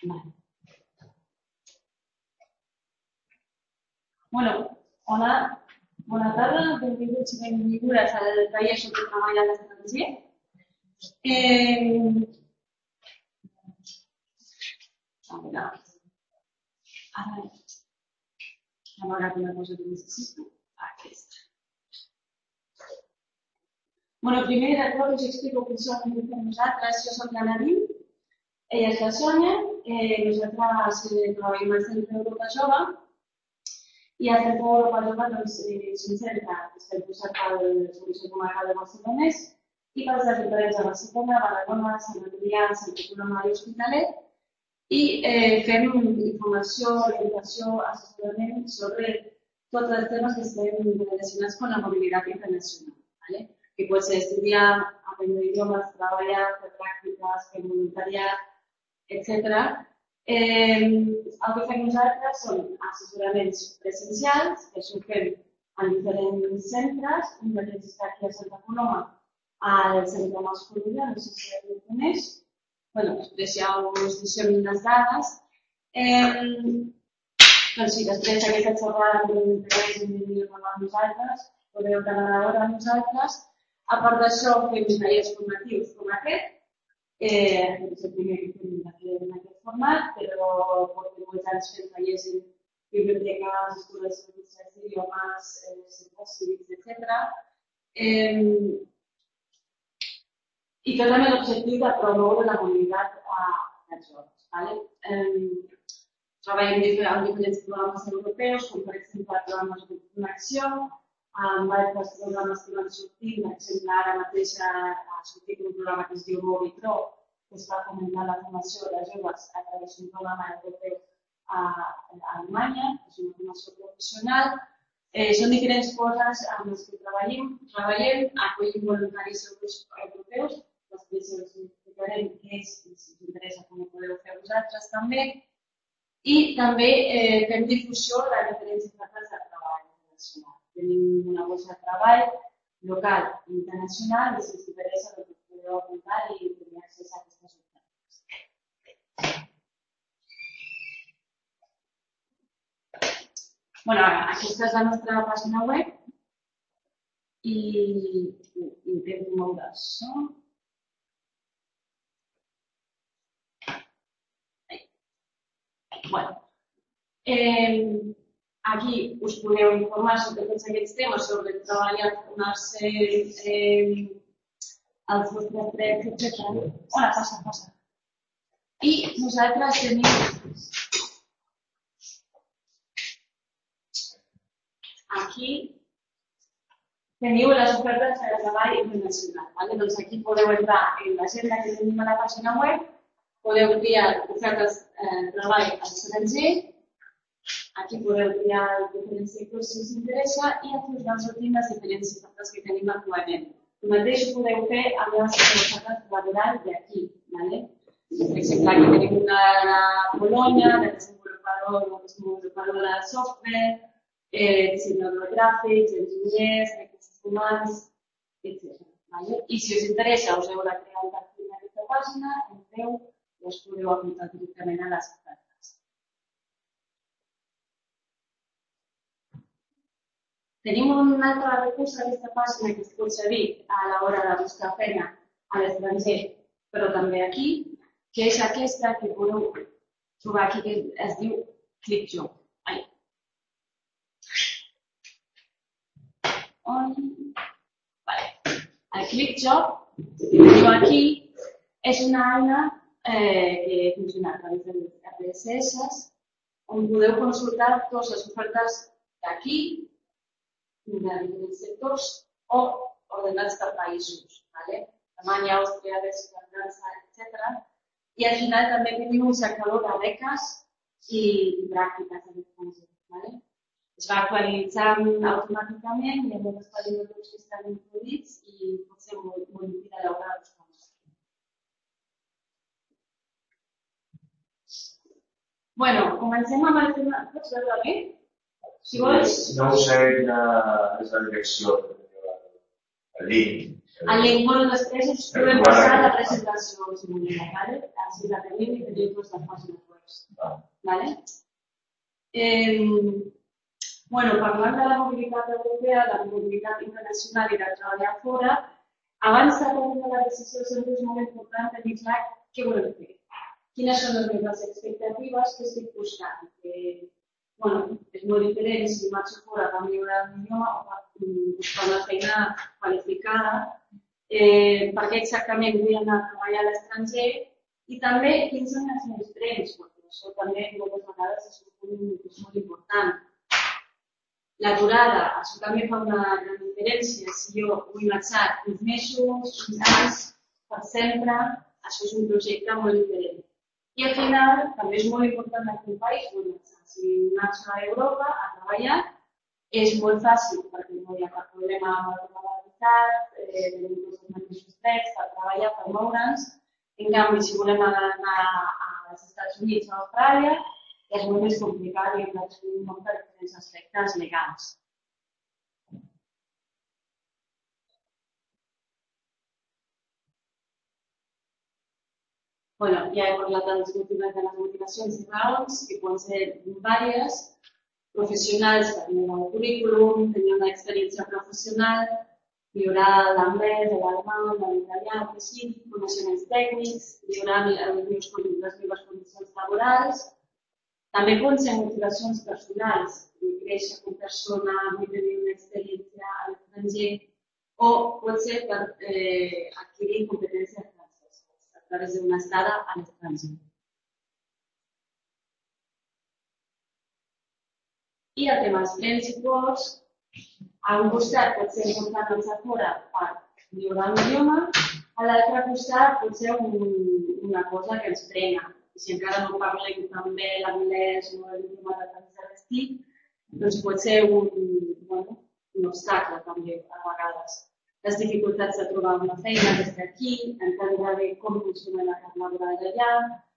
Vale. Bueno, hola, bona tarda, benvinguts i benvingudes al taller sobre treball a l'estranger. A veure, ara hem agafat una cosa que necessito. Aquesta. Bueno, primer de tot us explico què som nosaltres. Jo soc la Nadine, ella és la Sònia, nosaltres treballem al Centre Europa Jove i al Centre Europa Jove doncs, és un centre que està impulsat pel Consell Comarcal de Barcelonès i pels ajuntaments de Barcelona, Badalona, Sant Adrià, Santa Coloma i Hospitalet i fem informació, orientació, assessorament sobre tots els temes que estem relacionats amb la mobilitat internacional, ¿vale? Que pot ser estudiar, aprendre idiomes, treballar, fer pràctiques, fer voluntariat, etc. El que fem nosaltres són assessoraments presencials, que això ho fem en diferents centres. Un d'aquests està aquí a Santa Coloma, al Centre Masculina, no sé si ho coneix. Bé, després ja us deixem les dades. Doncs sí, després d'aquesta xerrada que us interessa i vingueu a nosaltres, podeu quedar hora amb nosaltres. A part d'això, fem tallers formatius com aquest. És el primer que fem en aquest format, però portem molts anys fent tallers en biblioteques, escoles d'idiomes, centres cívics, etc. I tot amb l'objectiu de promoure la mobilitat dels joves. Treballem amb diferents programes europeus, com per exemple programes de connexió, amb altres programes que van sortir, per exemple, ara mateix ha sortit un programa que es diu Movitro, que es va fomentar la formació de joves a través d'un programa europeu a Alemanya, que és una formació professional. Són diferents coses amb les que treballem, acollim voluntaris europeus, després us explicarem què és, i si us interessa com ho podeu fer vosaltres també, i també fem difusió de diferents ofertes de treball internacional. Tenim una bossa de treball local i internacional i si us interessa us podeu apuntar i tenir accés a aquestes ofertes. Bueno, aquesta és la nostra pàgina web i intento moure això. Bueno, aquí us podeu informar sobre tots aquests temes, sobre treballar, formar-se, els vostres drets, etc. Hola, passa. I nosaltres tenim aquí teniu les ofertes de treball internacional. ¿Vale? Doncs aquí podeu entrar en l'agenda que tenim a la pàgina web, podeu triar ofertes de treball a l'estranger, aquí podeu triar els diferents sectors si us interessa i aquí us van sortint les diferents ofertes que tenim actualment. El mateix ho podeu fer amb les ofertes laborals d'aquí. ¿Vale? Per exemple, aquí tenim una de Polònia, de desenvolupador de software, dissenyador gràfics, enginyers, recursos humans, etc. ¿Vale? I si us interessa, us heu de crear un perfil en aquesta pàgina, entreu i us podeu apuntar directament a les ofertes. Tenim un altre recurs a aquesta pàgina que us pot servir a l'hora de buscar feina a l'estranger, però també aquí, que és aquesta que podeu trobar aquí, que es diu ClickJob. El ClickJob, que teniu aquí, és una eina que funciona a través de RSS, on podeu consultar totes les ofertes d'aquí, de diferents sectors o ordenats per països. Alemanya, Àustria, Bèlgica, França, etc. I al final també teniu un cercador de beques i pràctiques a l'estranger. Es va actualitzant automàticament, hi ha molts països que estan introduïts i pot ser molt útil a l'hora de buscar. Bueno, comencem amb el tema. Pots veure bé? Si vols... No ho sé quina és la direcció, el link. El link, bueno, després us podem passar la presentació, si voleu, d'acord? Així la tenim i teniu tots les pàgines web. euros. Vale? Bueno, parlant de la mobilitat europea, la mobilitat internacional i de treballar fora, abans de prendre la decisió sempre és molt important tenir clar què volem fer. Quines són les meves expectatives que estic buscant. Bueno, és molt diferent si marxo fora per millorar l'idioma o per buscar una feina qualificada, per què exactament vull anar a treballar a l'estranger i també quins són els meus drets, perquè això també moltes vegades és un punt molt important. La durada, això també fa una gran diferència. Si jo vull marxar uns mesos, uns anys, per sempre, això és un projecte molt diferent. I al final, també és molt important en quin país vull marxar. Si marxo a Europa a treballar, és molt fàcil perquè no hi ha cap problema amb la legalitat, tenim tots els mateixos drets per treballar, per moure'ns. En canvi, si volem anar als Estats Units o a Austràlia, és molt més complicat i hem d'assumir molts diferents aspectes legals. Bueno, ja he parlat de les motivacions i raons, que poden ser diverses, professionals per millorar el currículum, tenir una experiència professional, millorar l'anglès, l'alemany, l'italià, el que sigui, coneixements tècnics, millorar les meves condicions laborals. També poden ser motivacions personals, vull créixer com a persona, vull tenir una experiència a l'estranger, o pot ser per adquirir competències franceses a través d'una estada a l'estranger. I el tema dels principals, a un costat pot ser important marxar fora per millorar l'idioma, a l'altre costat pot ser una cosa que ens frena. Si encara no parlem tan bé l'anglès o l'idioma de tant que estic, doncs pot ser un obstacle també a vegades. Les dificultats de trobar una feina des d'aquí, entendre bé com funciona la carta laboral d'allà,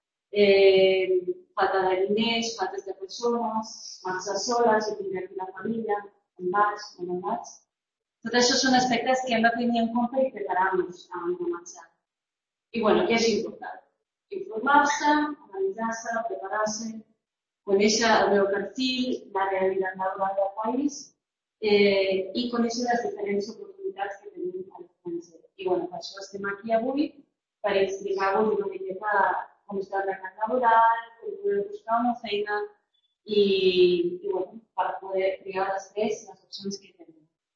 falta de diners, faltes de persones, marxar sola, si tinc aquí la família, on vaig, on no vaig. Tot això són aspectes que hem de tenir en compte i preparar-nos abans de marxar. I bueno, què és important? Informar-se, analitzar-se, preparar-se, conèixer el meu perfil, la realitat laboral del país i conèixer les diferents oportunitats que tenim a l'estranger. I bueno, per això estem aquí avui, per explicar-vos una miqueta com està el mercat laboral, com poder buscar una feina i bueno, per poder triar després les opcions que tenim.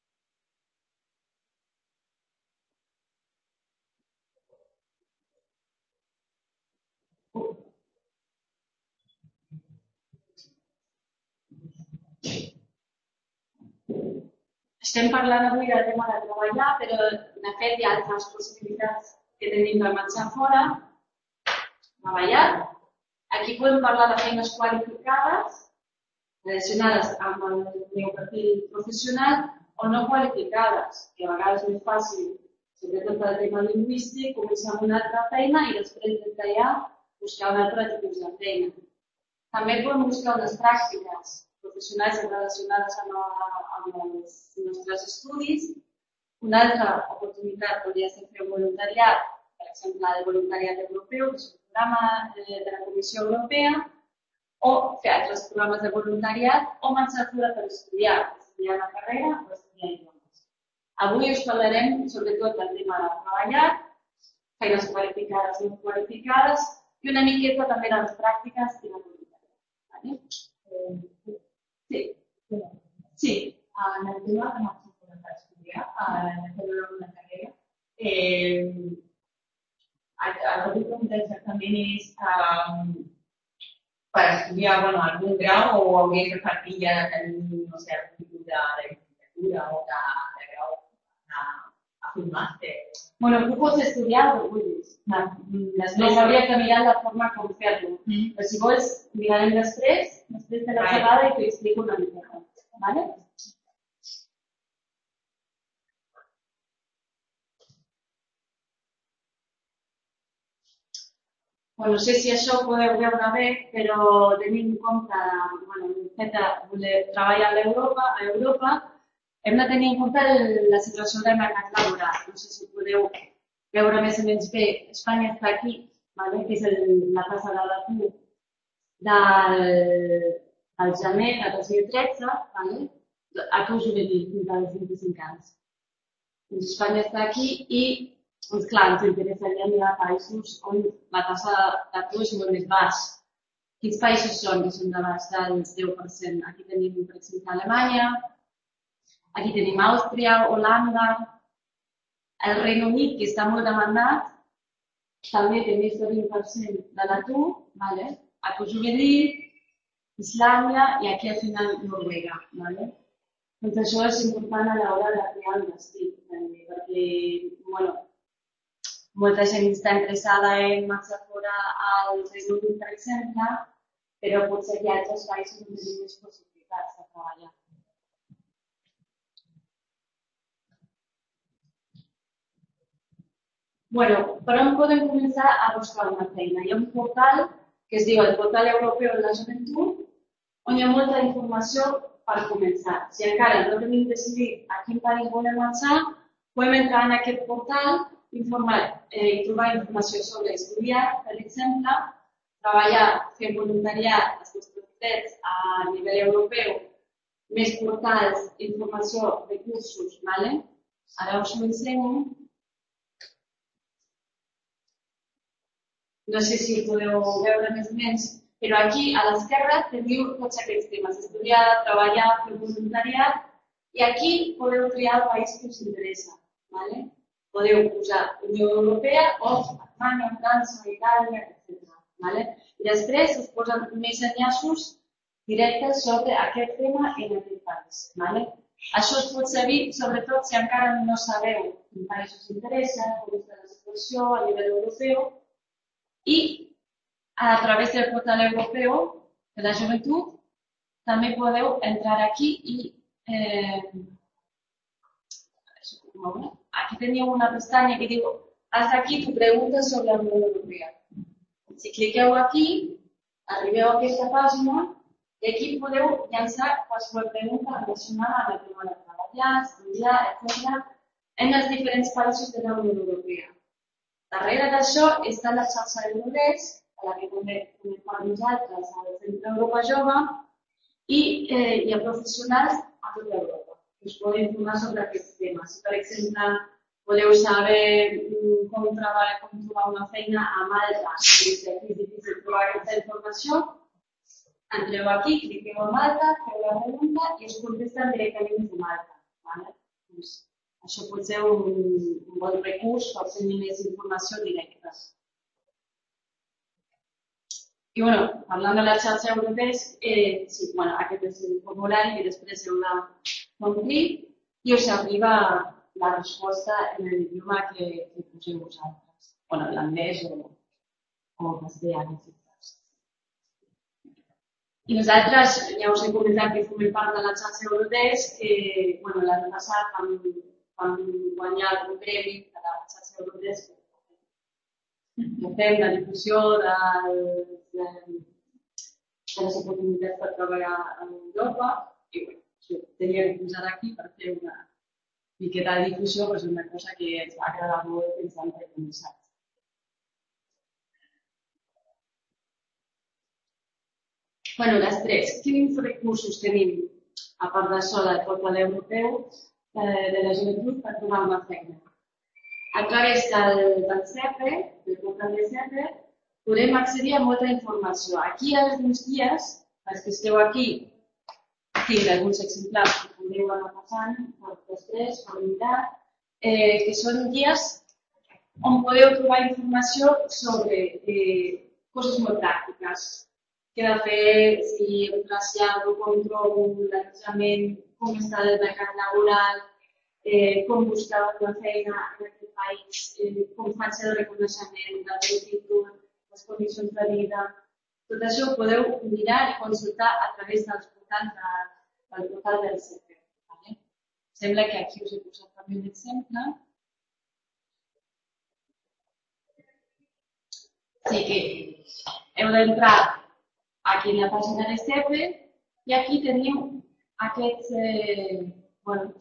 Estem parlant avui del tema de treballar, però de fet hi ha altres possibilitats que tenim per marxar fora. Treballar. Aquí podem parlar de feines qualificades, relacionades amb el meu perfil professional, o no qualificades, que a vegades és més fàcil, sobretot pel tema lingüístic, començar amb una altra feina i després d'allà buscar un altre tipus de feina. També podem buscar unes pràctiques professionals relacionades amb els nostres estudis. Una altra oportunitat podria ser fer un voluntariat, per exemple, el voluntariat europeu, que és un programa de la Comissió Europea, o fer altres programes de voluntariat o marxar fora per estudiar una carrera o estudiar idiomes. Avui us parlarem sobretot del tema de treballar, feines qualificades i no qualificades, i una miqueta també de les pràctiques i la voluntariat. Sí. Sí. En el tema de marxar fora per estudiar, fer una carrera, el que pregunta exactament és per estudiar algun grau o hauria de partir ja de tenir, no sé, algun tipus de llicenciatura o de grau a fer un màster. Bueno, tu pots estudiar el que vulguis. Després hauries de mirar la forma com fer-lo. Però si vols, mirarem després de la xerrada i t'ho explico una mica. Vale? No sé si això ho podeu veure bé, però tenint en compte el fet de voler treballar a Europa, hem de tenir en compte la situació del mercat laboral. No sé si podeu veure més o menys bé. Espanya està aquí, que és la tasa de l'atur del gener de 2013, atur juvenil fins als 25 anys. Doncs Espanya està aquí i, doncs clar, ens interessaria mirar països on la taxa d'atur és molt més baixa. Quins països són que són de baix del 10%? Aquí tenim, per exemple, Alemanya, aquí tenim Àustria, Holanda, el Regne Unit, que està molt demandat, també té més del 20% de l'atur, atur juvenil, Islàndia i aquí al final Noruega. Doncs això és important a l'hora de crear el destí, perquè molta gent està interessada en marxar fora al Regne Unit, per exemple, però potser hi ha altres països on tenim més possibilitats de treballar. Per on podem començar a buscar una feina? Hi ha un portal que es diu el Portal Europeu de la Joventut, on hi ha molta informació per començar. Si encara no tenim decidit a quin país volem marxar, podem entrar en aquest portal i trobar informació sobre estudiar, per exemple, treballar, fer voluntariat, els nostres drets a nivell europeu, més portals, informació, recursos, Ara us ho ensenyo. No sé si ho podeu veure més o menys, però aquí a l'esquerra teniu tots aquests temes, estudiar, treballar, fer voluntariat, i aquí podeu triar el país que us interessa. Podeu posar Unió Europea o Alemanya, França, Itàlia, etc. I després us posen més enllaços directes sobre aquest tema en aquest país. Això us pot servir, sobretot si encara no sabeu quin país us interessa, com està la situació a nivell europeu, i a través del Portal Europeu de la Joventut també podeu entrar aquí i aquí teniu una pestanya que diu haz aquí tu pregunta sobre la Unió Europea. Si cliqueu aquí, arribeu a aquesta pàgina i aquí podeu llançar qualsevol pregunta relacionada amb el tema de treballar, estudiar, etc. en els diferents països de la Unió Europea. Darrere d'això està la xarxa Eurodesk, a la que també per nosaltres al Centre Europa Jove, i hi ha professionals a tota Europa que us poden informar sobre aquests temes. Per exemple, voleu saber com trobar una feina a Malta, si és difícil trobar aquesta informació, entreu aquí, cliqueu a Malta, feu la pregunta i us contesten directament de Malta. Això pot ser un bon recurs per tenir més informació directa. I parlant de la xarxa Eurodesk, aquest és el formulari que després heu d'omplir i us arriba la resposta en l'idioma que poseu vosaltres, l'anglès o el castellà. I nosaltres, ja us he comentat que formem part de la xarxa Eurodesk, que l'any passat vam guanyar un premi de la xarxa Eurodesk que fem la difusió de les oportunitats per treballar a Europa i tenia que posar aquí per fer una miqueta de difusió, però és una cosa que ens va agradar molt i ens vam recompensar. Després, quins recursos tenim a part d'això del Portal Europeu de la Joventut per trobar una feina? A través del CEPE, del portal de CEPE, podem accedir a molta informació. Aquí hi ha alguns guies, els que esteu aquí, tinc alguns exemplars que podeu anar passant per després, per mirar, que són guies on podeu trobar informació sobre coses molt pràctiques. Què he de fer, si em trasllado, com trobo l'allotjament, com està el mercat laboral, com buscar una feina en aquest país, com faig el reconeixement del meu títol, les condicions de vida. Tot això ho podeu mirar i consultar a través dels portals del portal del CEPE. Sembla que aquí us he posat també un exemple. Sí que heu d'entrar aquí en la pàgina de CEPE i aquí teniu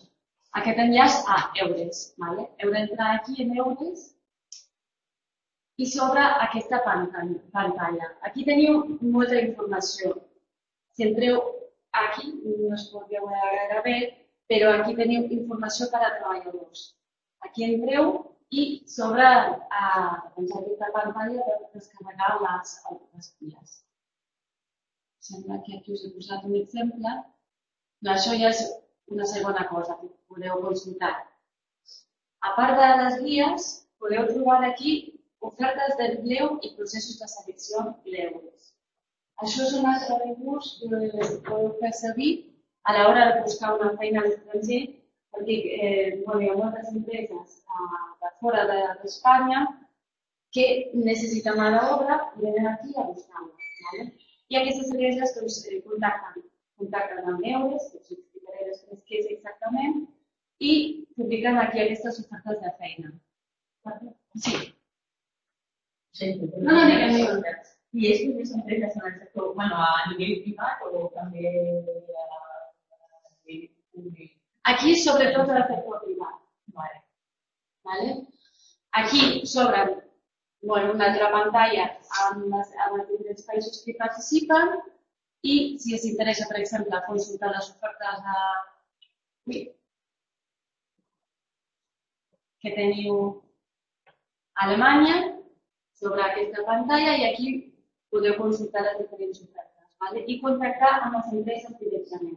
aquest enllaç a Eures. Heu d'entrar aquí en Eures i s'obre aquesta pantalla. Aquí teniu molta informació. Si entreu aquí, no es pot veure gaire bé, però aquí teniu informació per a treballadors. Aquí entreu i s'obre aquesta pantalla per descarregar les guies. Sembla que aquí us he posat un exemple. Això ja és una segona cosa que podeu consultar. A part de les guies, podeu trobar aquí ofertes d'empleo i processos de selecció lliures. Això és un altre recurs que podeu fer servir a l'hora de buscar una feina a l'estranger, perquè hi ha moltes empreses de fora d'Espanya que necessiten mà d'obra i venen aquí a buscar-la. I aquestes empreses contacten amb EURES, que us explicaré després què és exactament, i publiquen aquí aquestes ofertes de feina. Sí. No, digue'm. I és que són empreses en el sector, a nivell privat o també a nivell públic? Aquí, sobretot, al sector privat. Vale. Aquí s'obre una altra pantalla amb els diferents països que participen i si us interessa, per exemple, consultar les ofertes que teniu a Alemanya, sobre aquesta pantalla i aquí podeu consultar les diferents ofertes i contactar amb les empreses directament.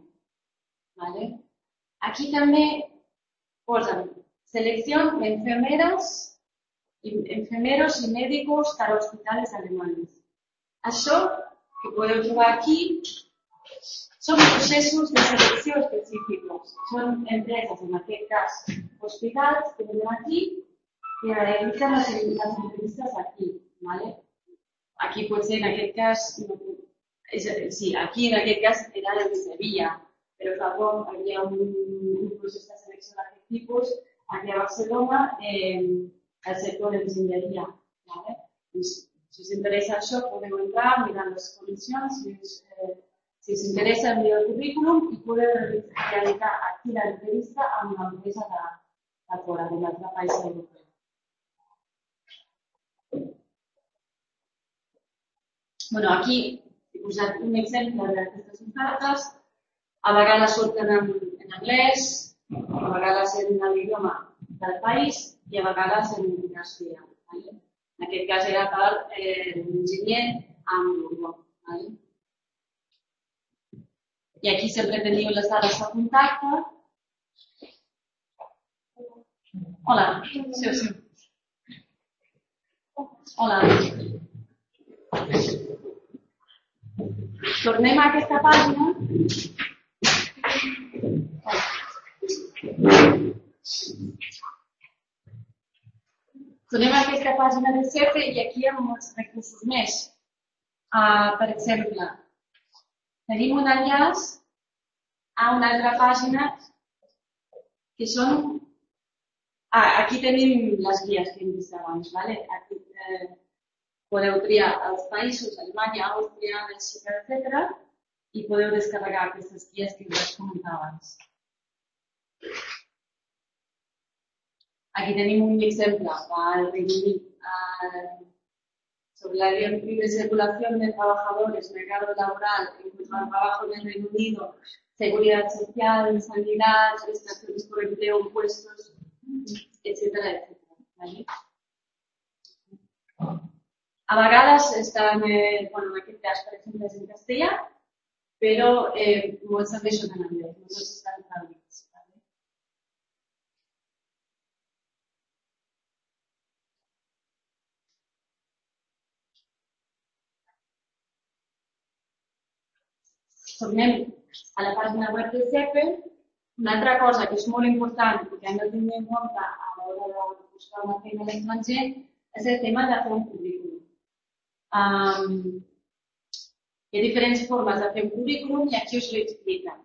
Aquí també posen selecció d'enfermeros y médicos para hospitales alemanes. Això que podeu trobar aquí són processos de selecció específics. Són empreses, en aquest cas hospitals, que venen aquí i realitzen les entrevistes aquí. Aquí potser en aquest cas, sí, aquí en aquest cas era de Sevilla, però fa poc hi havia un procés de selecció d'aquest tipus aquí a Barcelona al sector de l'enginyeria. Si us interessa això, podeu entrar, mirar les condicions, si us interessa enviar el currículum i podeu realitzar aquí l'entrevista amb una empresa de fora, d'un altre país europeu. Aquí he posat un exemple d'aquestes ofertes. A vegades surten en anglès, a vegades en l'idioma del país i a vegades en castellà. En aquest cas era per l'enginyer amb l'urbo. I aquí sempre teniu les dades de contacte. Hola. Sí. Hola. Tornem a aquesta pàgina. Tornem a aquesta pàgina de CEPE i aquí hi ha molts recursos més. Per exemple, tenim un enllaç a una altra pàgina que són... Aquí tenim les guies que hem vist abans. Aquí podeu triar els països, Alemanya, Àustria, Bèlgica, etc. i podeu descarregar aquestes guies que us comentava abans. Aquí tenim un exemple al Reino Unido sobre la libre circulación de trabajadores, mercado laboral, en cuanto al trabajo en el Reino Unido, seguridad social, sanidad, prestaciones por empleo, impuestos, etc. A vegades estan, en aquest cas, per exemple, en castellà, però molts també són en anglès, no tots estan traduïts. Tornem a la pàgina web de CEPE. Una altra cosa que és molt important i que hem de tenir en compte a l'hora de buscar una feina a l'estranger és el tema de fer un currículum. Hi ha diferents formes de fer un currículum i aquí us ho expliquen.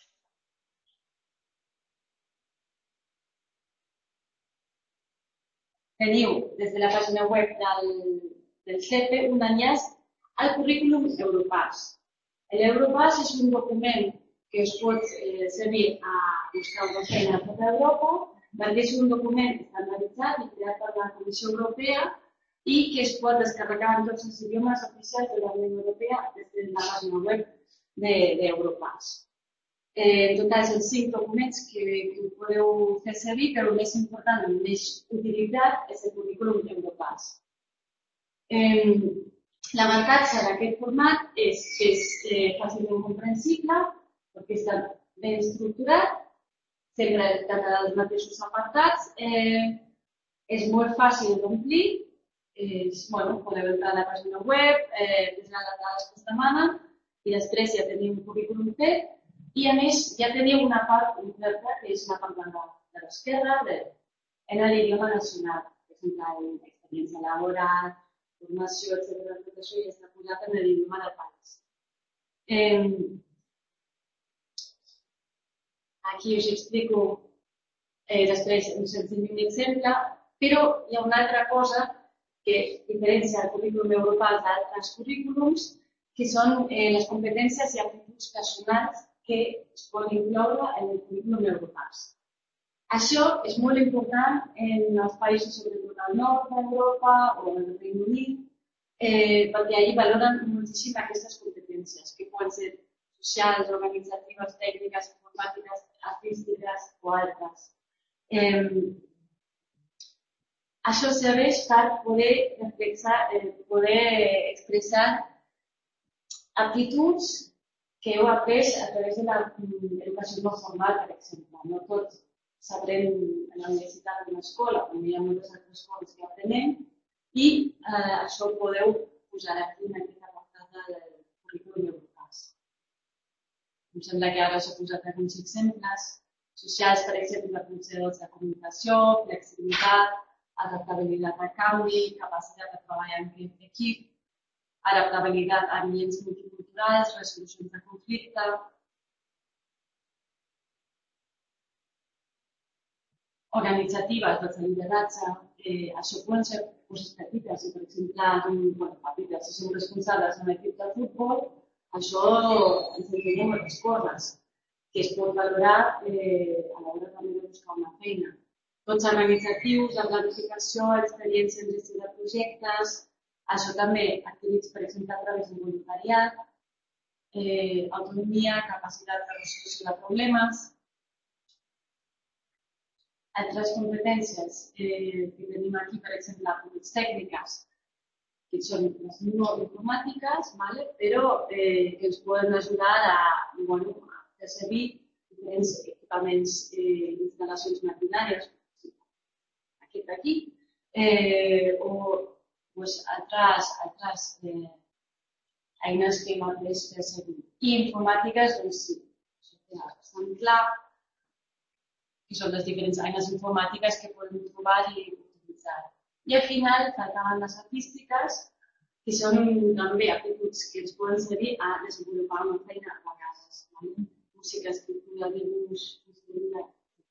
Teniu des de la pàgina web del CEPE un enllaç al currículum Europass. L'Europass és un document que us pot servir a buscar una feina a tota Europa, perquè és un document estandardizat i creat per la Comissió Europea i que es pot descarregar en tots els idiomes oficials de la Unió Europea des de la pàgina web d'Europass. En total, són 5 documents que podeu fer servir, però el més important, el més utilitzat, és el currículum Europass. L'avantatge d'aquest format és que és fàcilment comprensible, perquè està ben estructurat, sempre tracta dels mateixos apartats, és molt fàcil d'omplir, podeu entrar a la pàgina web, posar les dades que es demanen i després ja teniu un currículum fet i a més ja teniu una part completa que és la part de l'esquerra en l'idioma nacional, per exemple, experiència laboral, formació, etc. Tot això ja està posat en l'idioma del país. Aquí us explico després us ensenyo un exemple, però hi ha una altra cosa que diferencia el currículum Europass d'altres currículums, que són les competències i aptituds personals que es poden incloure en el currículum Europass. Això és molt important en els països, sobretot al nord d'Europa o en el Regne Unit, perquè allí valoren moltíssim aquestes competències, que poden ser socials, organitzatives, tècniques, informàtiques, artístiques o altres. Això serveix per poder expressar aptituds que heu après a través de l'educació no formal, per exemple. No tot s'aprèn a la universitat o a l'escola, com hi ha moltes altres coses que aprenem, i això ho podeu posar aquí en aquest apartat del currículum Europass. Em sembla que ara s'ha posat alguns exemples socials, per exemple, funcions de comunicació, flexibilitat, adaptabilitat al canvi, capacitat de treballar en equip, adaptabilitat a ambients multiculturals, resolucions de conflicte. Organitzatives, doncs el lideratge, això poden ser coses petites, per exemple, petites, si som responsables d'un equip de futbol, això ens ensenya moltes coses que es pot valorar a l'hora també de buscar una feina. Tots organitzatius, la planificació, experiència en gestió de projectes, això també adquirits, per exemple, a través del voluntariat, autonomia, capacitat de resolució de problemes. Altres competències que tenim aquí, per exemple, aptituds tècniques, que són les no informàtiques, però que ens poden ajudar a fer servir diferents equipaments i instal·lacions maquinàries, aquest d'aquí, o altres eines que hem après fer servir. I informàtiques, doncs sí, això és bastant clar, que són les diferents eines informàtiques que podem trobar i utilitzar. I al final faltaven les artístiques, que són també aptituds que ens poden servir a desenvolupar una feina a vegades. Música, escriptura, dibuix, escriptura.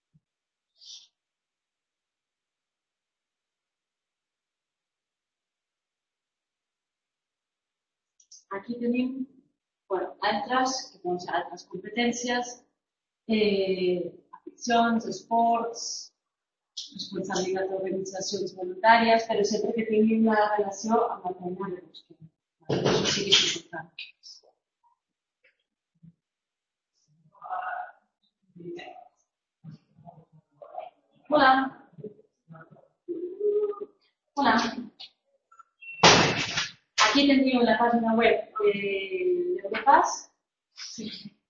Aquí tenim altres competències, aficions, esports, responsabilitat d'organitzacions voluntàries, però sempre que tingui una relació amb la feina de busquem. Això sí que és important. Hola. Hola. Aquí teniu la pàgina web d'Europass. Sí.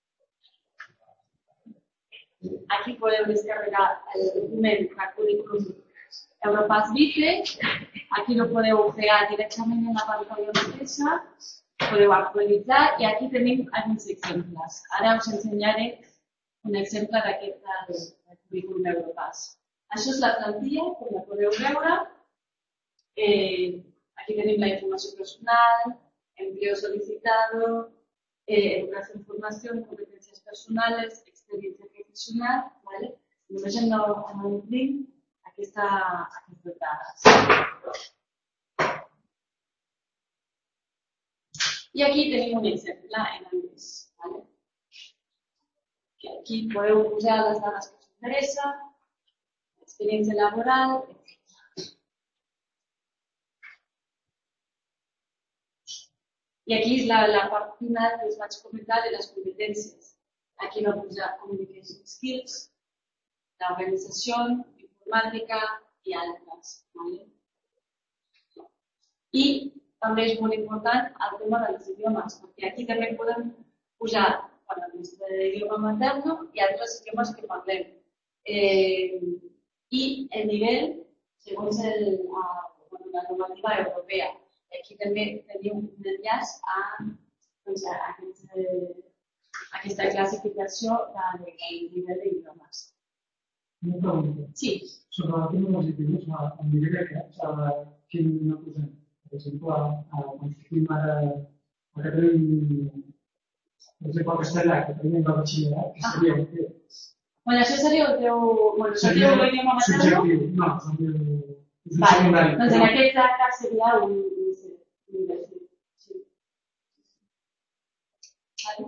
Aquí podeu descarregar el document de currículum Europass Vice. Aquí lo podeu crear directament en la pantalla mateixa. Podeu actualitzar i aquí tenim alguns exemples. Ara us ensenyaré un exemple d'aquest del currículum Europass. Això és la plantilla, com la podeu veure. Aquí tenim la informació personal, empleo solicitado, educación, formación, competencias personales, experiencia profesional, ¿vale? Només hem d'omplir aquestes dades. I aquí tenim un exemple en anglès, ¿vale? Aquí podeu posar les dades que us interessa, experiència laboral, etc. I aquí és la part final que us vaig comentar de les competències. Aquí va posar communication skills, l'organització, informàtica i altres. ¿Vale? I també és molt important el tema dels idiomes, perquè aquí també podem posar el nostre idioma materno i altres idiomes que parlem. I el nivell, segons la normativa europea. Aquí també teniu un enllaç a aquesta classificació del nivell d'idiomes. Una pregunta. Sí. Sobre el tema dels idiomes, al nivell aquest, quin no posem? Per exemple, quan estem ara a Catalunya, per exemple, el castellà, que tenim el batxillerat, que seria el teu. Bueno, això seria el teu... Bueno, seria l'idioma materno? Subjectiu, no, és un Vale, secundari. doncs en aquest cas seria un universitat. Sí. Vale.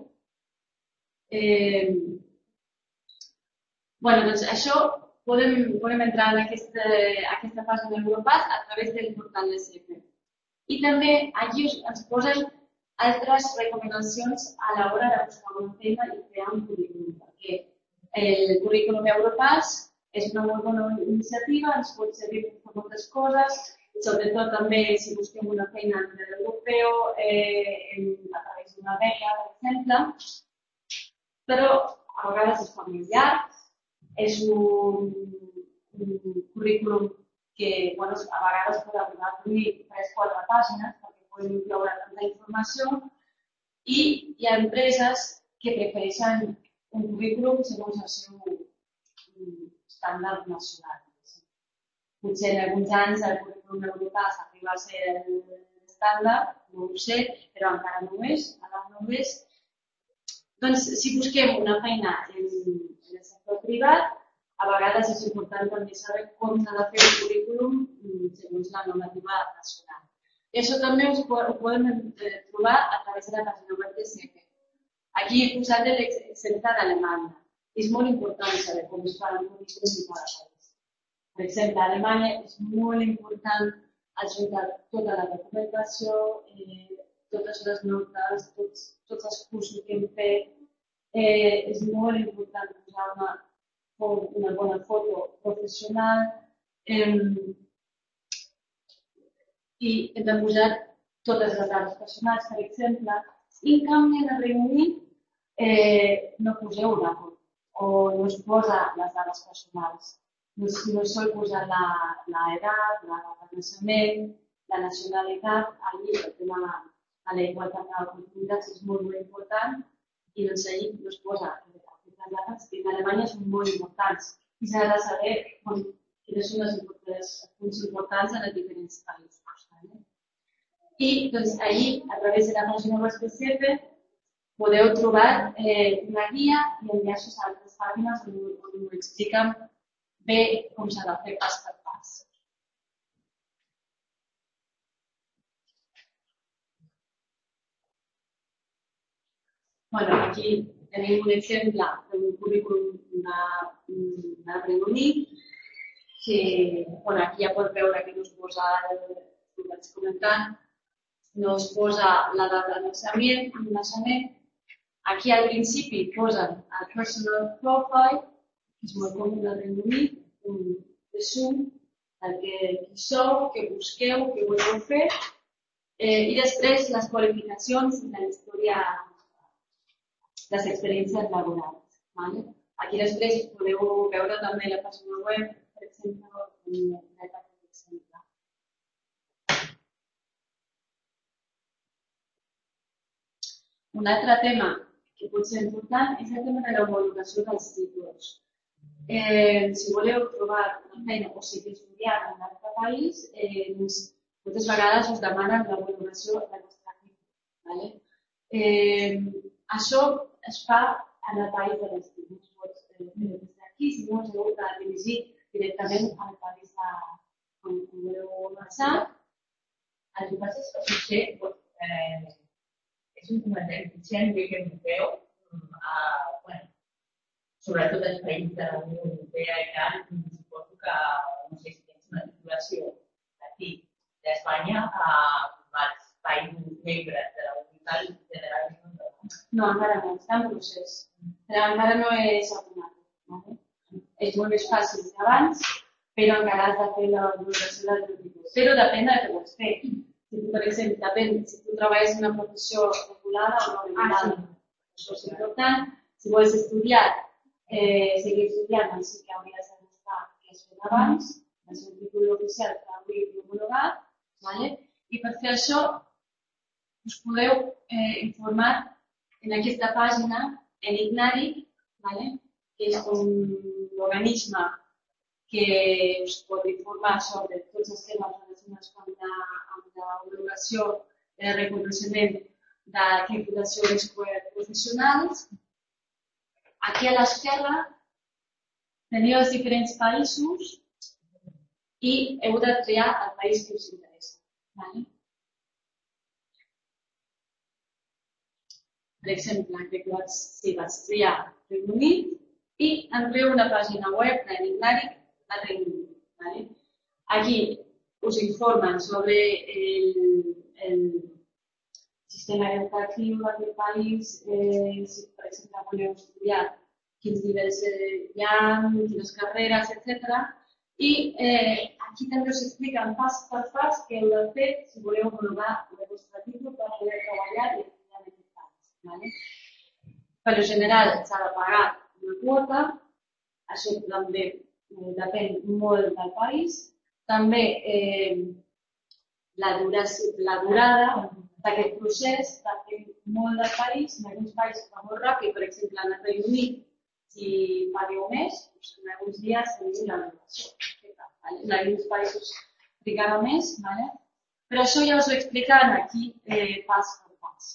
Bueno, doncs això podem entrar en aquesta fase de l'Europass a través del portal de CEPE. I també allí ens posen altres recomanacions a l'hora de buscar una feina i crear un currículum, perquè el currículum Europass és una molt bona iniciativa, ens pot servir per moltes coses, sobretot també si busquem una feina a nivell europeu, a través d'una beca, per exemple, però a vegades es fa més llarg, és un currículum que a vegades pot arribar a tenir 3-4 pàgines perquè poden incloure tanta informació i hi ha empreses que prefereixen un currículum segons el seu estàndard nacional. Potser en alguns anys el currículum Europass arriba a ser l'estàndard, no ho sé, però encara no ho és, Doncs si busquem una feina en el sector privat, a vegades és important també saber com s'ha de fer el currículum segons la normativa nacional. I això també ho podem trobar a través de la pàgina web de CEPE. Aquí he posat l'exemple d'Alemanya. És molt important saber com es fa el currículum en cada país. Per exemple, a Alemanya és molt important ajuntar tota la documentació, totes les notes, tots els cursos que hem fet. És molt important posar una bona foto professional i hem de posar totes les dades personals, per exemple. I en canvi, en el Regne Unit no poseu una foto o no es posa les dades personals. No es sol posar l'edat, la data de naixement, la nacionalitat. Allí el tema de la igualtat d'oportunitats és molt important i doncs allí no es posa les dades que en Alemanya són molt importants i s'ha de saber quines són els punts importants en els diferents països. I doncs allí, a través de la pàgina web de CEPE, podeu trobar una guia i enllaços a altres pàgines on ho expliquen bé com s'ha de fer pas per pas. Bueno, aquí tenim un exemple d'un currículum del Regne Unit, que aquí ja pot veure que no es posa, com vaig comentant, no es posa la data de naixement. Aquí al principi posen el personal profile, que és molt comú del Regne Unit, un resum del que sou, què busqueu, què voleu fer, i després les qualificacions i la història, les experiències laborals. Aquí després podeu veure també la pàgina web, per exemple, un altre tema que pot ser important és el tema de l'homologació dels títols. Si voleu trobar una feina o si estudiar en un altre país, moltes vegades us demanen l'homologació del vostre títol. Això es fa en el país de l'estiu. No es pot fer des d'aquí, sinó us heu de dirigir directament al país on voleu marxar. El que passa és que potser és un comentari potser a nivell europeu, sobretot els països de la Unió Europea i tal, suposo que, no sé si tens una titulació d'aquí, d'Espanya, als països membres de la Unió No, encara no, està en procés. Però encara no és automàtic. Vale? És molt més fàcil que abans, però encara has de fer l'homologació del teu títol. Però depèn del que vols fer. Si tu, per exemple, depèn si tu treballes en una professió regulada o no regulada. Això és important. Si vols estudiar, seguir estudiant, doncs sí que hauries de demostrar que has fet abans, el seu títol oficial que avui homologat, vale? I per fer això us podeu informar en aquesta pàgina, en IGNARIC, vale? Que és un organisme que us pot informar sobre tots els temes relacionats amb l'homologació i el reconeixement de titulacions professionals. Aquí a l'esquerra teniu els diferents països i heu de triar el país que us interessa. Vale? Per exemple, crec que vaig triar Regne Unit i entreu a una pàgina web de l'IGNARIC a Regne Unit. Vale? Aquí us informen sobre el sistema educatiu d'aquest país, si per exemple voleu estudiar quins nivells hi ha, quines carreres, etc. I aquí també us expliquen pas per pas què heu de fer si voleu homologar el vostre títol per poder treballar i estudiar en aquest país. Vale? Per general s'ha de pagar una quota, això també depèn molt del país. També la durada d'aquest procés depèn molt del país. En alguns països va molt ràpid, per exemple, en el Regne Unit, si pagueu més, en alguns dies teniu la homologació. En alguns països trigava més, vale? Però això ja us ho expliquen aquí pas per pas.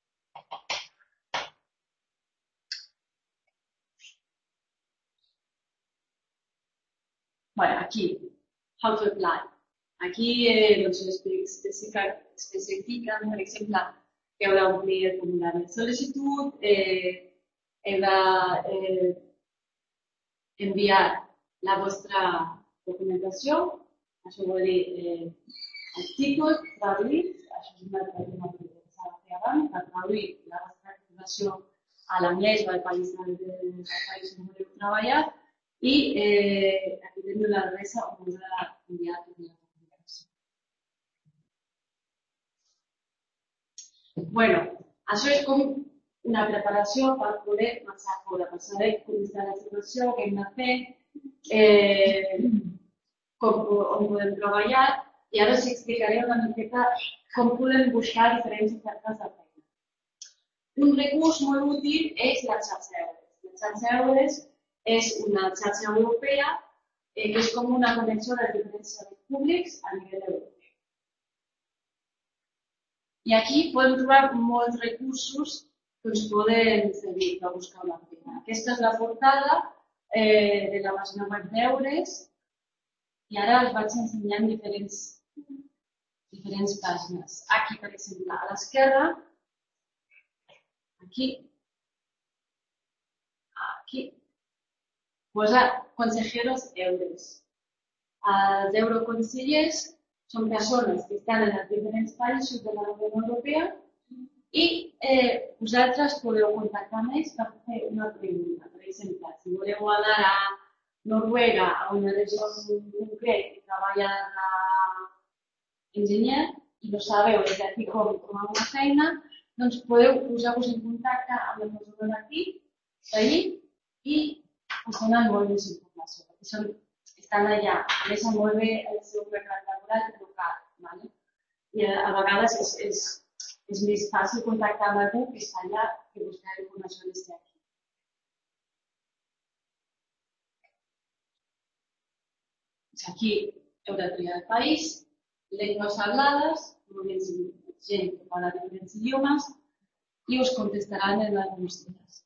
Bueno, aquí, how to apply. Aquí doncs, especifiquen, per exemple, que heu d'omplir el formulari de sol·licitud, heu d'enviar la vostra documentació, això vol dir el títol traduït, això és una traducció que s'ha de fer abans, per traduir la vostra titulació a l'anglès o al país on voleu treballar, i aquí teniu l'adreça on us ha d'enviar tota la documentació. Bueno, això és com una preparació per poder marxar fora, per saber com està la situació, què hem de fer, on podem treballar, i ara us explicaré una miqueta com podem buscar diferents ofertes de feina. Un recurs molt útil és la xarxa EURES. La xarxa EURES és una xarxa europea que és com una connexió de diferents serveis públics a nivell europeu. I aquí podem trobar molts recursos que ens poden servir per buscar una feina. Aquesta és la portada de la pàgina web d'EURES i ara us vaig ensenyant diferents pàgines. Aquí, per exemple, a l'esquerra, aquí, posa consejeros EURES. Els euroconsellers són persones que estan en els diferents països de la Unió Europea i vosaltres podeu contactar amb ells per fer una pregunta. Per exemple, si voleu anar a Noruega, a una regió concreta i treballar d'enginyer i no sabeu des d'aquí com trobar una feina, doncs podeu posar-vos en contacte amb la persona d'aquí, d'ahir, i us donen molt més informació, perquè estan allà, coneixen molt bé el seu mercat laboral local. Vale? I a vegades és més fàcil contactar amb algú que està allà que buscar informació des d'aquí. Aquí heu de triar el país, llengües hablades, gent que parla diferents idiomes, i us contestaran en alguns dies.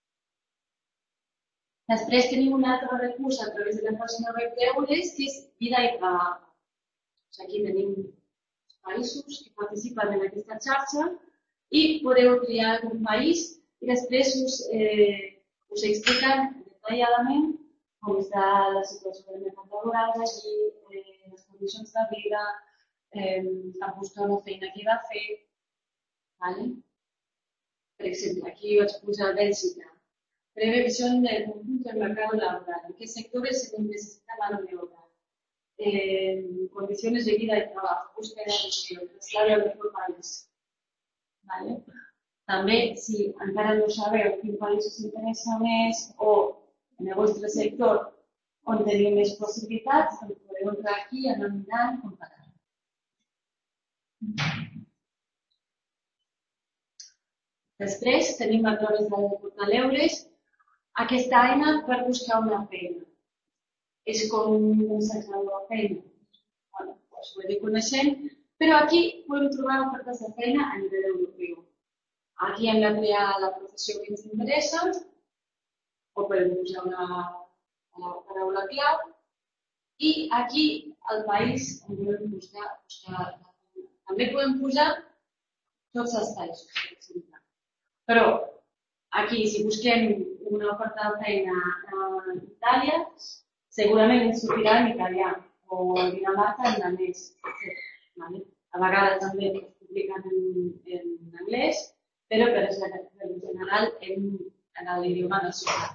Després tenim un altre recurs a través de la pàgina web d'EURES, que és Vida i Treball. Aquí tenim països que participen en aquesta xarxa i podeu triar algun país i després us expliquen detalladament com està la situació del mercat laboral d'allí, les condicions de vida, a buscar una feina que he de fer. Vale? Per exemple, aquí vaig posar Bélgica. Previsión del conjunto del mercado laboral. ¿En qué sectores se necesita mano de obra? Condiciones de vida y trabajo, búsqueda de empleo, traslado al mejor país. ¿Vale? També, si encara no sabeu quin país us interessa més o en el vostre sector on teniu més possibilitats, doncs podeu entrar aquí i anar mirant i comparar. Després tenim a través del portal Eures aquesta eina per buscar una feina. És com cercar una feina. Bueno, doncs ho he coneixent, però aquí podem trobar ofertes de feina a nivell europeu. Aquí hem de triar la professió que ens interessa o podem posar una paraula clau i aquí el país on volem buscar la feina. També podem posar tots els països, per exemple. Però aquí, si busquem una oferta de feina a Itàlia, segurament ens sortirà en italià o a Dinamarca en danès. A vegades també es publiquen en anglès, però per general en l'idioma nacional.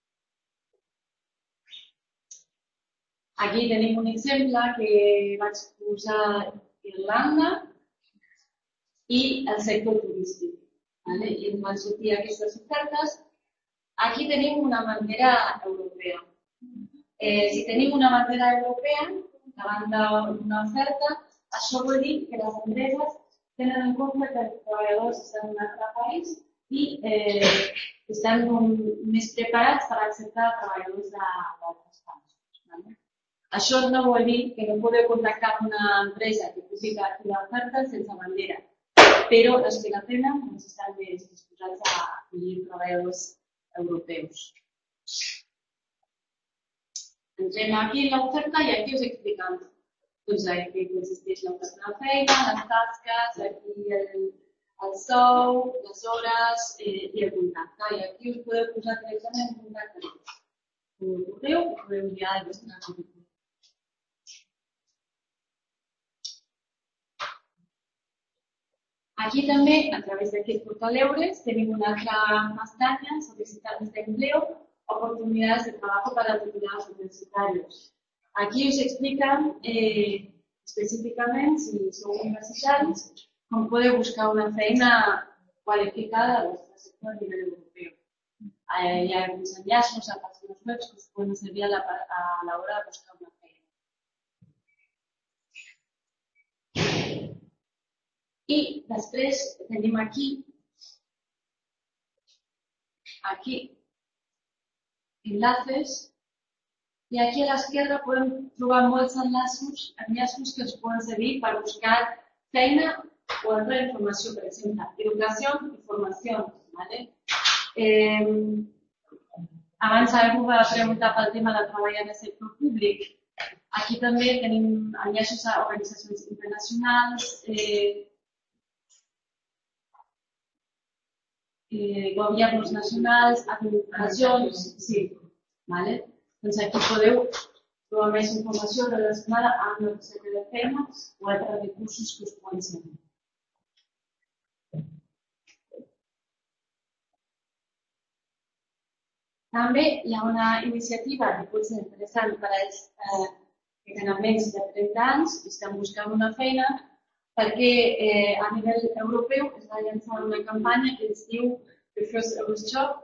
Aquí tenim un exemple que vaig posar Irlanda i el sector turístic. I ens van sortir aquestes ofertes. Aquí tenim una bandera europea. Si tenim una bandera europea davant d'una oferta, això vol dir que les empreses tenen en compte que els treballadors estan en un altre país i estan més preparats per acceptar treballadors d'altres països. Això no vol dir que no podeu contactar amb una empresa que posi aquí l'oferta sense bandera, però els que la tenen estan més disposats a acollir treballadors europeus. Entrem aquí en l'oferta i aquí us expliquem en què consisteix l'oferta de feina, les tasques, aquí el sou, les hores i el contacte. I aquí us podeu posar directament en contacte amb ells. Un correu que podeu enviar al vostre currículum. Aquí també, a través d'aquest portal Eures, tenim una altra pestaña, solicitaciones de empleo, oportunidades de trabajo para titulados universitarios. Aquí us expliquen específicament, si sou universitaris, com podeu buscar una feina qualificada del vostre sector a nivell europeu. Hi ha uns enllaços a pàgines web que us poden servir a l'hora de buscar una feina. I després tenim aquí enlaces i aquí a l'esquerra podem trobar molts enllaços que ens poden servir per buscar feina o altra informació, per exemple, educació i formació. Abans algú va preguntar pel tema de treballar en el sector públic. Aquí també tenim enllaços a organitzacions internacionals, gobiernos nacionals, administracions, sí. Doncs aquí podeu trobar més informació relacionada amb la recerca de feina o altres recursos que us poden servir. També hi ha una iniciativa que pot ser interessant per a ells que tenen menys de 30 anys i estan buscant una feina perquè a nivell europeu es va llançar una campanya que es diu The First Eures Job,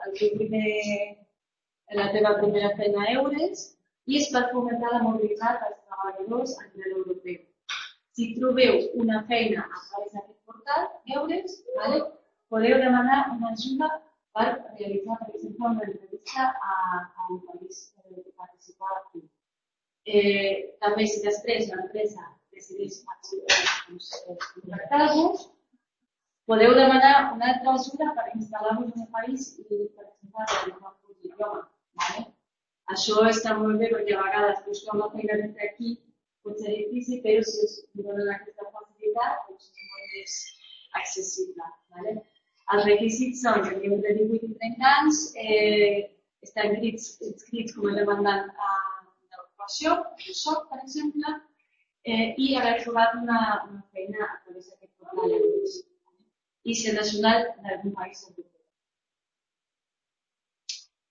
la teva primera feina a Eures, i és per fomentar la mobilitat dels treballadors a nivell europeu. Si trobeu una feina a través d'aquest portal, Eures, podeu demanar una ajuda per realitzar, per exemple, una entrevista a un país que participa aquí. També, si després l'empresa decideix contractar-vos, podeu demanar una altra ajuda per instal·lar-vos en el país i, per exemple, realitzar un curs d'idioma. Això està molt bé perquè a vegades buscar una feina des d'aquí pot ser difícil, però si us donen aquesta facilitat, doncs és molt més accessible. Els requisits són que entre 18 i 30 anys, estar inscrits com a demandant d'ocupació, de SOC, per exemple, i haver trobat una feina a través d'aquest portal i ser nacional d'algun país europeu.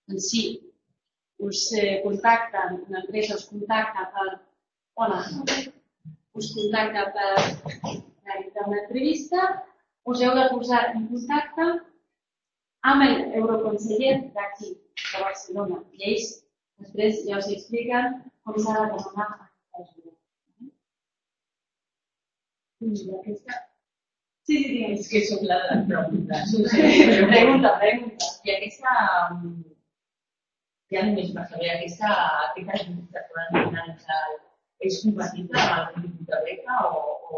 doncs sí, us contacten, una empresa us contacta per realitzar una entrevista, us heu de posar en contacte amb l'euroconseller d'aquí, de Barcelona, i ells després ja us expliquen com s'ha de demanar aquesta ajuda. Sí, És que són les preguntes. Pregunta. I aquesta, ja només per saber, aquesta ajuda financial és compatible amb el tipus de beca o...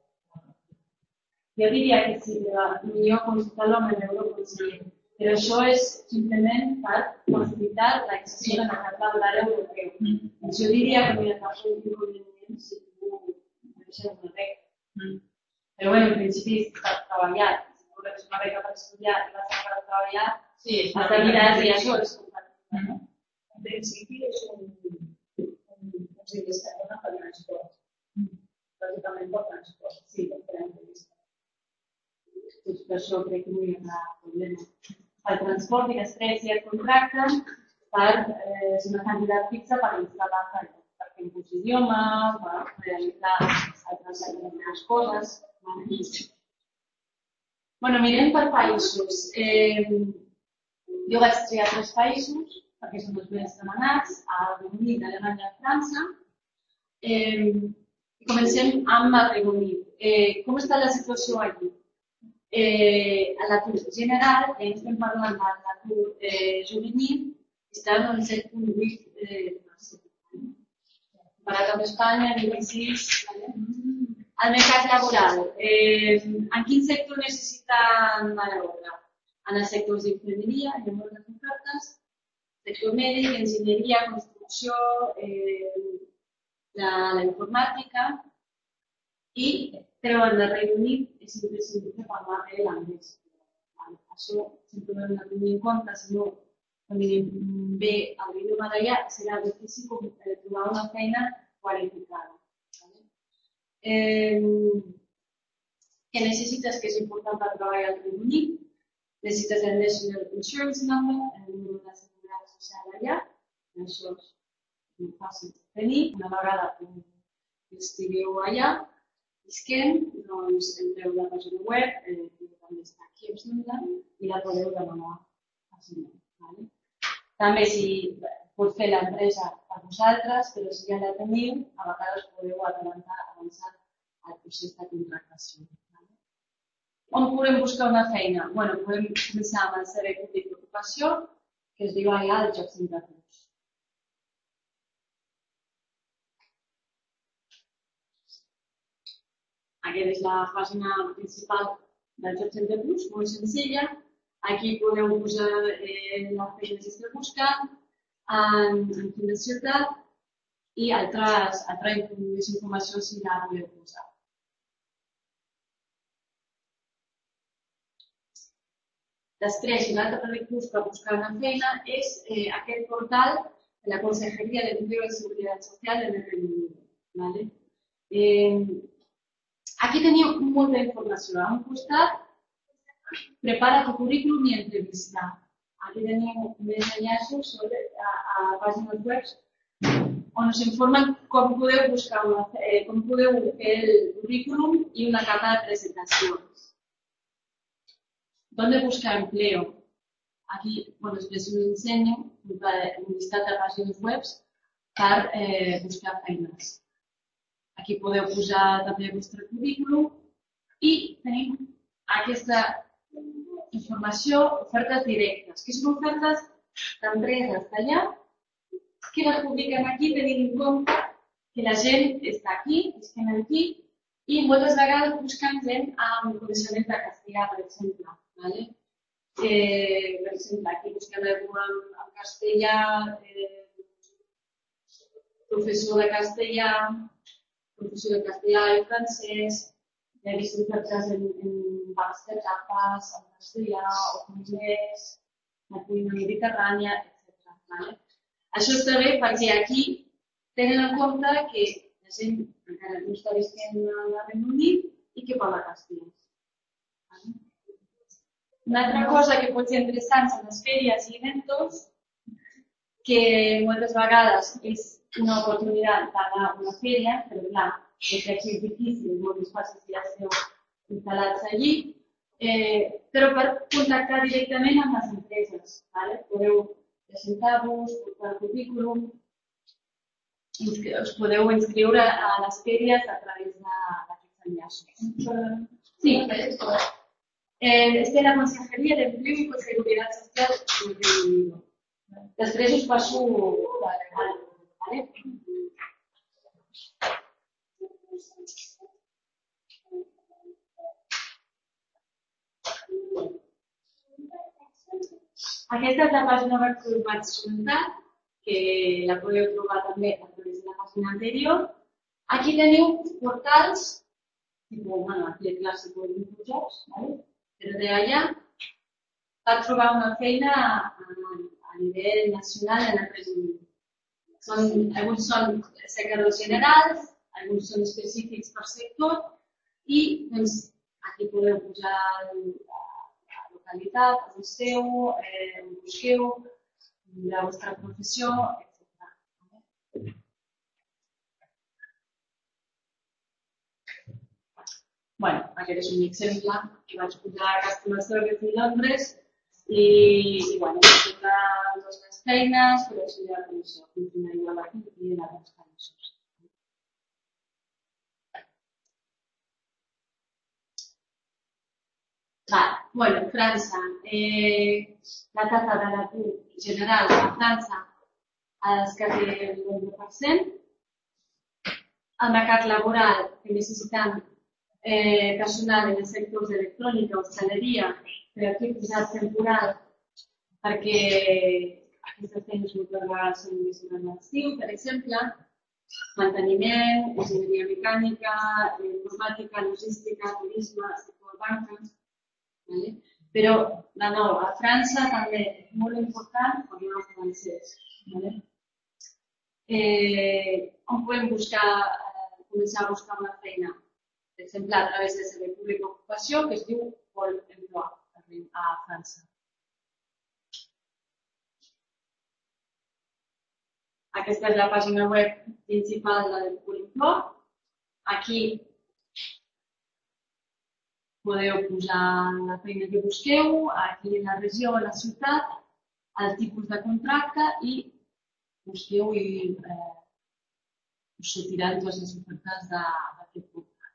Jo diria que sí, però millor consultar-lo amb l'euroconseller. Però això és simplement per facilitar l'accés a la carta d'horari europeu. Jo diria que no hi ha cap inconvenient si tu deixes una beca. Però en principi és per treballar. Si tu vols una beca per estudiar i vas a treballar, has de mirar si això és compatible. En principi és un diners que dona per transport. Bàsicament per transport. Sí, per entrevista. Doncs per això crec que no hi ha cap problema. El transport i després si et contracten per ser una candidat fixa per instal·lar per fer un curs d'idioma, per realitzar altres coses. Bueno, mirem per països. Jo vaig triar 3 països, perquè són els més demanats, el Regne Unit, Alemanya i França. Comencem amb el Regne Unit. Com està la situació aquí? L'atur general, ja estem parlant de l'atur juvenil, està en el 7,8%. Comparat amb Espanya, 26%. El mercat laboral. En quin sector necessiten mà d'obra? En els sectors d'infermeria, hi ha moltes ofertes, sector mèdic, enginyeria, construcció, la informàtica, però en el Regne Unit és imprescindible parlar l'anglès. Això sempre ho hem de tenir en compte, si no anirem bé a l'idioma d'allà, serà difícil trobar una feina qualificada. Què necessites que és important per treballar al Regne Unit? Necessites el National Insurance Number, el número de seguretat social allà. Això és molt fàcil de tenir. Una vegada que estigueu allà, visquem, doncs entreu a la pàgina web, que també està aquí, em sembla, i la podeu demanar fàcilment. També si pot fer l'empresa per vosaltres, però si ja la teniu, a vegades podeu avançar el procés de contractació. On podem buscar una feina? Podem començar amb el servei públic d'ocupació, que es diu allà els Jocs Interactius. Aquesta és la pàgina principal dels Jocs Interactius, molt senzilla. Aquí podeu posar la feina que esteu buscant, en quina ciutat i altres informacions si la voleu posar. Després, un altre recurs per buscar una feina és aquest portal de la Consejería de Empleo y Seguridad Social en el Reino Unido. Aquí teniu molta informació. A un costat, prepara tu currículum i entrevista. Aquí teniu més enllaços a pàgines web on us informen com podeu fer el currículum i una carta de presentació. ¿Dónde buscar empleo? Aquí, després us ensenyo un llistat de pàgines web per buscar feines. Aquí podeu posar també el vostre currículum i tenim aquesta informació, ofertes directes, que són ofertes d'empreses d'allà que les publiquen aquí tenint en compte que la gent està aquí, estem aquí, i moltes vegades busquen gent amb coneixement de castellà, per exemple. Per exemple, aquí busquem algú en castellà, professor de castellà i francès, he vist ofertes en màsters, APAs, en castellà o en anglès, la cuina mediterrània, etc. Això està bé perquè aquí tenen en compte que la gent encara no està visquent al Regne Unit i que parla castellà. Una altra cosa que pot ser interessant en les fèries i eventos que moltes vegades és una oportunitat d'anar a una fèria, però clar, és que aquí és difícil, molts espacis ja esteu instal·lats allí, però per contactar directament amb les empreses. ¿Vale? Podeu presentar-vos, portar el currículum, us podeu inscriure a les fèries a través d'aquests enllaços. Sí, és de la Consejeria d'Empleo i Seguretat Social del Reino Unido. Després us passo vale? Aquesta és la pàgina web que us vaig comentar, que la podeu trobar també a través de la pàgina anterior. Aquí teniu portals, aquí el clàssic d'Infojobs, però d'allà va trobar una feina a nivell nacional en el Regne Unit. Alguns són sectors generals, alguns són específics per sector i aquí podeu posar la localitat, on esteu, on busqueu, la vostra professió, etc. Aquest és un exemple que vaig posar a Customer Service de Londres i vaig posar les feines, però això ja funciona igual aquí i en altres països. França. La tasa de l'atur general a França és quasi el 11%. El mercat laboral que necessitem personal en els sectors d'electrònica, hostaleria, però aquí posat temporal perquè aquestes feines moltes vegades són més durant l'estiu, per exemple, manteniment, enginyeria mecànica, informàtica, logística, turisme, sector banca. Però, de nou, a França també és molt important parlar francès. On podem començar a buscar una feina? Per exemple, a través del Servei Públic d'Ocupació, que es diu Pôle emploi a França. Aquesta és la pàgina web principal del Pôle emploi. Aquí podeu posar la feina que busqueu, aquí en la regió o la ciutat, el tipus de contracte i busqueu i us sortiran totes les ofertes d'aquest contracte.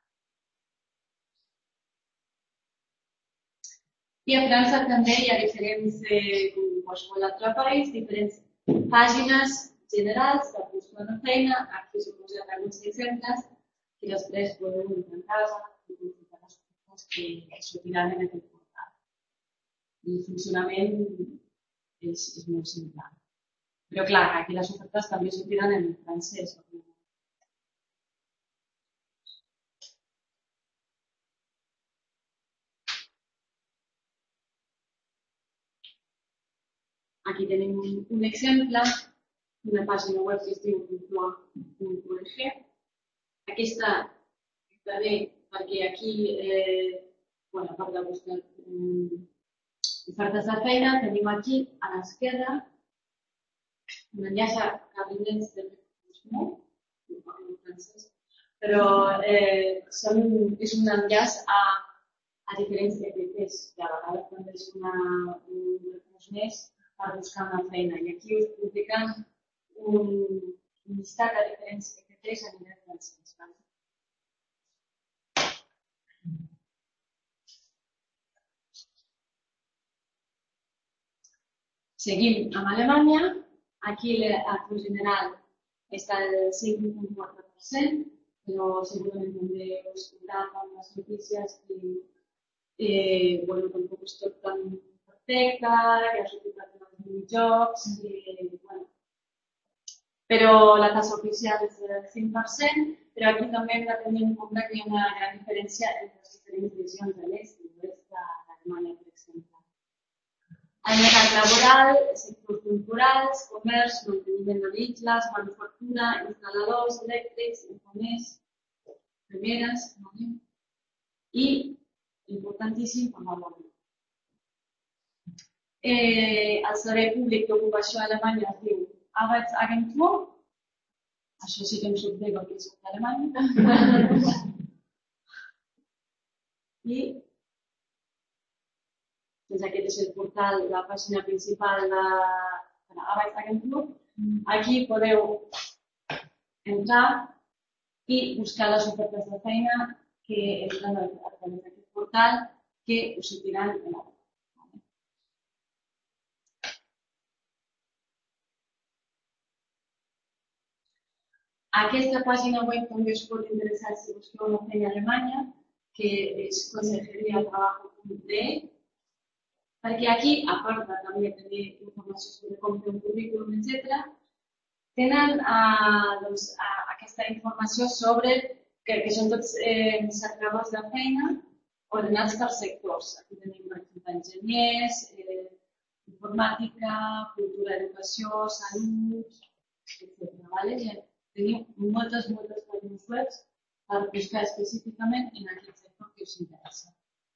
I a França també hi ha diferents, com qualsevol altre país, diferents pàgines generals per buscar una feina. Aquí us he posat alguns exemples i després podeu intentar que sortiran en aquest portal. El funcionament és molt simple. Però clar, aquí les ofertes també sortiran en francès. Aquí tenim un exemple d'una pàgina web que es diu emploi.org. Aquesta està bé perquè aquí, a part de buscar ofertes de feina, tenim aquí, a l'esquerra, un enllaç a cabinets de recursos, no parlo francès, però és un enllaç a diferents EPTs, que a vegades també és un recurs més per buscar una feina. I aquí us publiquen un llistat de diferents EPTs a nivell francès. Seguim amb Alemanya. Aquí l'atur general està al 5,4%, però segurament també heu escoltat amb les notícies que tampoc és tot tan perfecte, que ha sortit els jocs, però la tasa oficial és del 5%, però aquí també hem de tenir en compte que hi ha una gran diferència entre les diferents regions de l'est i l'oest d'Alemanya, per exemple. El mercat laboral, sectors culturals, comerç, manteniment de vehicles, manufactura, instal·ladors elèctrics, informers, primeres, i, importantíssim, probablement. El Servei Públic d'Ocupació a Alemanya es diu Arbeitsagentur. Això sí que em sorprèn perquè soc d'alemany. I doncs aquest és el portal, la pàgina principal de l'Arbeitsagentur. Aquí podeu entrar i buscar les ofertes de feina que entren a través d'aquest portal que us sortiran en la web. Aquesta pàgina web també us pot interessar si busqueu una feina a Alemanya, que és consejeria.trabajo.de, perquè aquí, a part de també tenir informació sobre com fer un currículum, etc., tenen aquesta informació sobre que són tots cercadors de feina ordenats per sectors. Aquí tenim, per exemple, enginyers, informàtica, cultura, educació, salut, etc. Tenim moltes pàgines web per buscar específicament en aquest sector que us interessa.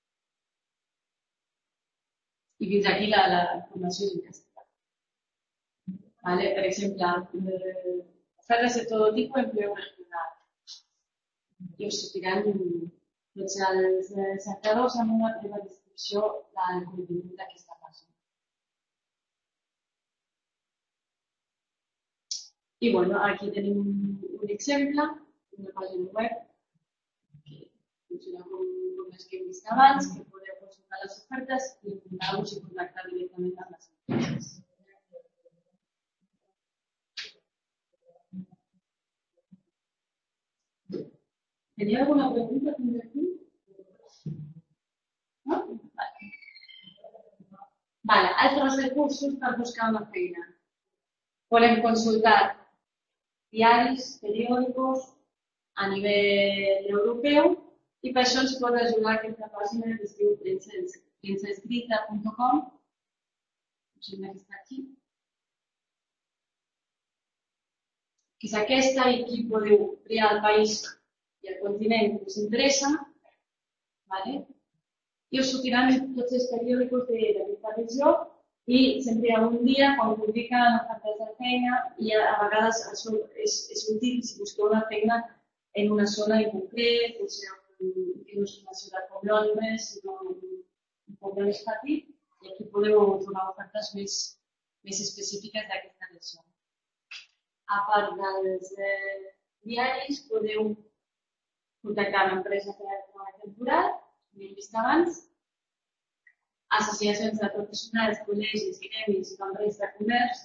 I fins aquí la informació és en castellà. Per exemple, ofertes de todo tipo, empleo regional. I us sortiran tots els cercadors amb una breu descripció del contingut d'aquesta pàgina. I aquí tenim un exemple, una pàgina web que funciona com les que hem vist abans, que podeu consultar les ofertes i intentar-vos i contactar directament amb les empreses. Teniu alguna pregunta fins aquí? No? Vale. Altres recursos per buscar una feina. Podem consultar diaris, periòdicos a nivell europeu i per això ens pot ajudar aquesta pàgina que es diu prensaescrita.com. Sembla que està aquí. Que és aquesta i aquí podeu triar el país i el continent que us interessa. I us sortiran tots els periòdicos d'aquesta regió i sempre hi ha un dia quan publiquen ofertes de feina i a vegades això és útil si busqueu una feina en una zona en concret, o sigui, que no és una ciutat com Londres, sinó un poble més petit, i aquí podeu trobar ofertes més específiques d'aquesta regió. A part dels diaris, podeu contactar amb empreses de treball temporal, com hem vist abans, associacions de professionals, col·legis, gremis, cambres de comerç.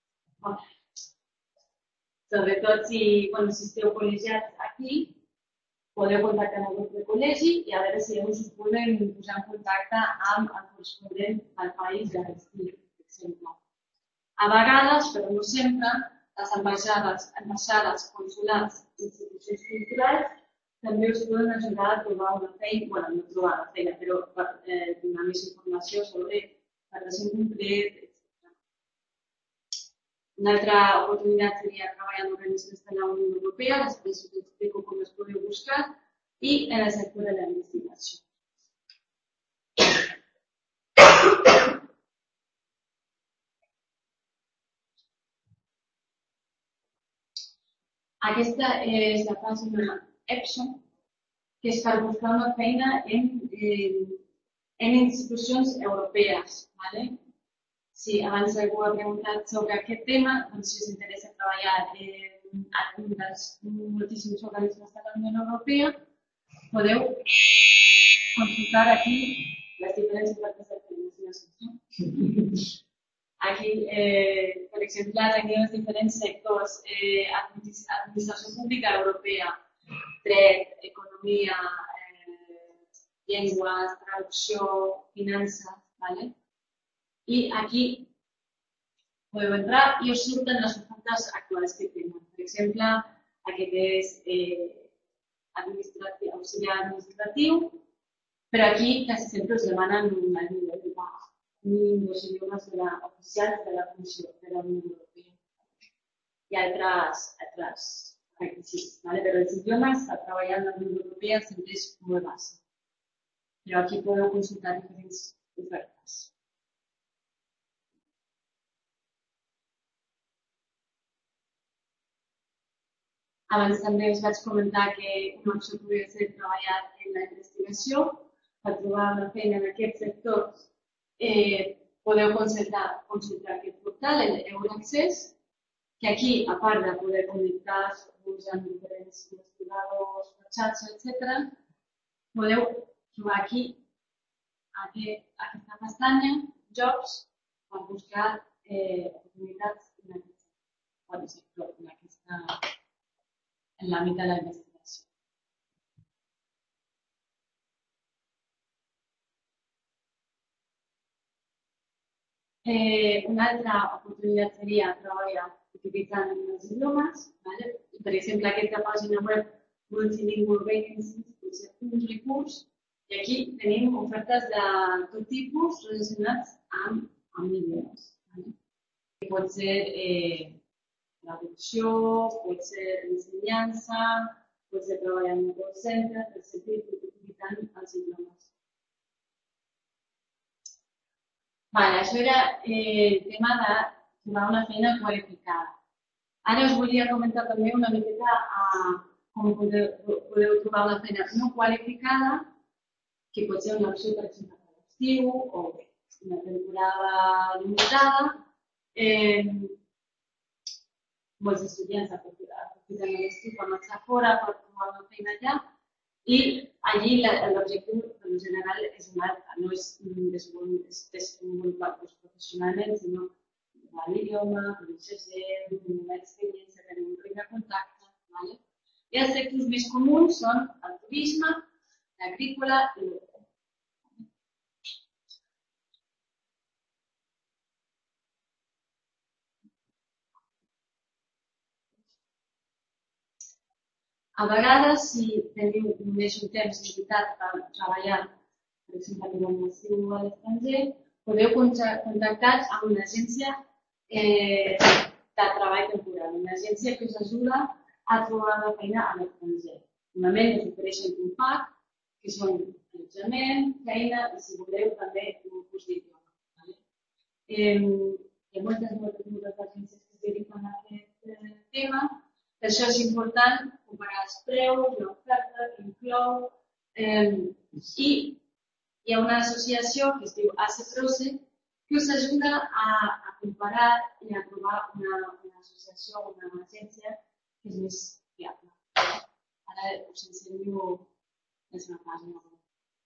Sobretot si esteu col·legiats aquí, podeu contactar amb el vostre col·legi i a veure si us podem posar en contacte amb el corresponent al país de l'estiu, per exemple. A vegades, però no sempre, les ambaixades, consulats i institucions culturals també us poden ajudar a trobar una feina, no trobar la feina, però donar més informació sobre la relació concret, etc. Una altra oportunitat seria treballar en organismes de la Unió Europea, després us explico com es podeu buscar, i en el sector de la investigació. Aquesta és la pàgina Epson, que és per buscar una feina en institucions europees. Si abans algú ha preguntat sobre aquest tema, doncs si us interessa treballar en algun dels moltíssims organismes de la Unió Europea, podeu consultar aquí les diferents ofertes de feina. Aquí, per exemple, tenim els diferents sectors, administració pública europea, dret, economia, llengües, traducció, finances, I aquí podeu entrar i us surten les ofertes actuals que tenen. Per exemple, aquest és auxiliar administratiu, però aquí quasi sempre us demanen un nivell de baix. Dos idiomes oficials de la Comissió de la Unió Europea i altres requisits. Però els idiomes a treballar en la Unió Europea sempre és molt bàsic. Però aquí podeu consultar diferents ofertes. Abans també us vaig comentar que una opció podria ser treballar en la investigació. Per trobar una feina en aquest sector podeu consultar aquest portal, l'Euraccés, que aquí, a part de poder connectar-vos amb diferents investigadors, xarxa, etc., podeu trobar aquí aquesta pestanya, Jobs, per buscar oportunitats en aquest sector, en l'àmbit de la investigació. Una altra oportunitat seria treballar utilitzant els idiomes. Per exemple, aquesta pàgina web Multilingual Vacancies pot ser un recurs i aquí tenim ofertes de tot tipus relacionats amb idiomes. Pot ser traducció, pot ser ensenyança, pot ser treballar en un call center, etc. utilitzant els idiomes. Això era el tema de trobar una feina qualificada. Ara us volia comentar també una miqueta com podeu trobar una feina no qualificada, que pot ser una opció, per exemple, per l'estiu o una temporada limitada. Molts estudiants aprofiten l'estiu per marxar fora, per trobar una feina allà, i allí l'objectiu en general no és desenvolupar-vos professionalment, sinó trobar l'idioma, conèixer gent, una experiència, tenir un ritme de contacte. I els sectors més comuns són el turisme, l'agrícola i l'hotel. A vegades, si teniu només un temps limitat per treballar, per exemple, durant l'estiu a l'estranger, podeu contactar amb una agència de treball temporal, una agència que us ajuda a trobar una feina a l'estranger. Normalment us ofereixen un pack, que són allotjament, feina i, si voleu, també un curs d'idioma. Hi ha moltes agències que es dediquen a aquest tema. Per això és important comparar els preus, l'oferta que inclou, i hi ha una associació que es diu ACPROCE que us ajuda a comparar i a trobar una associació o una agència que és més fiable. Ara us ensenyo la seva pàgina web.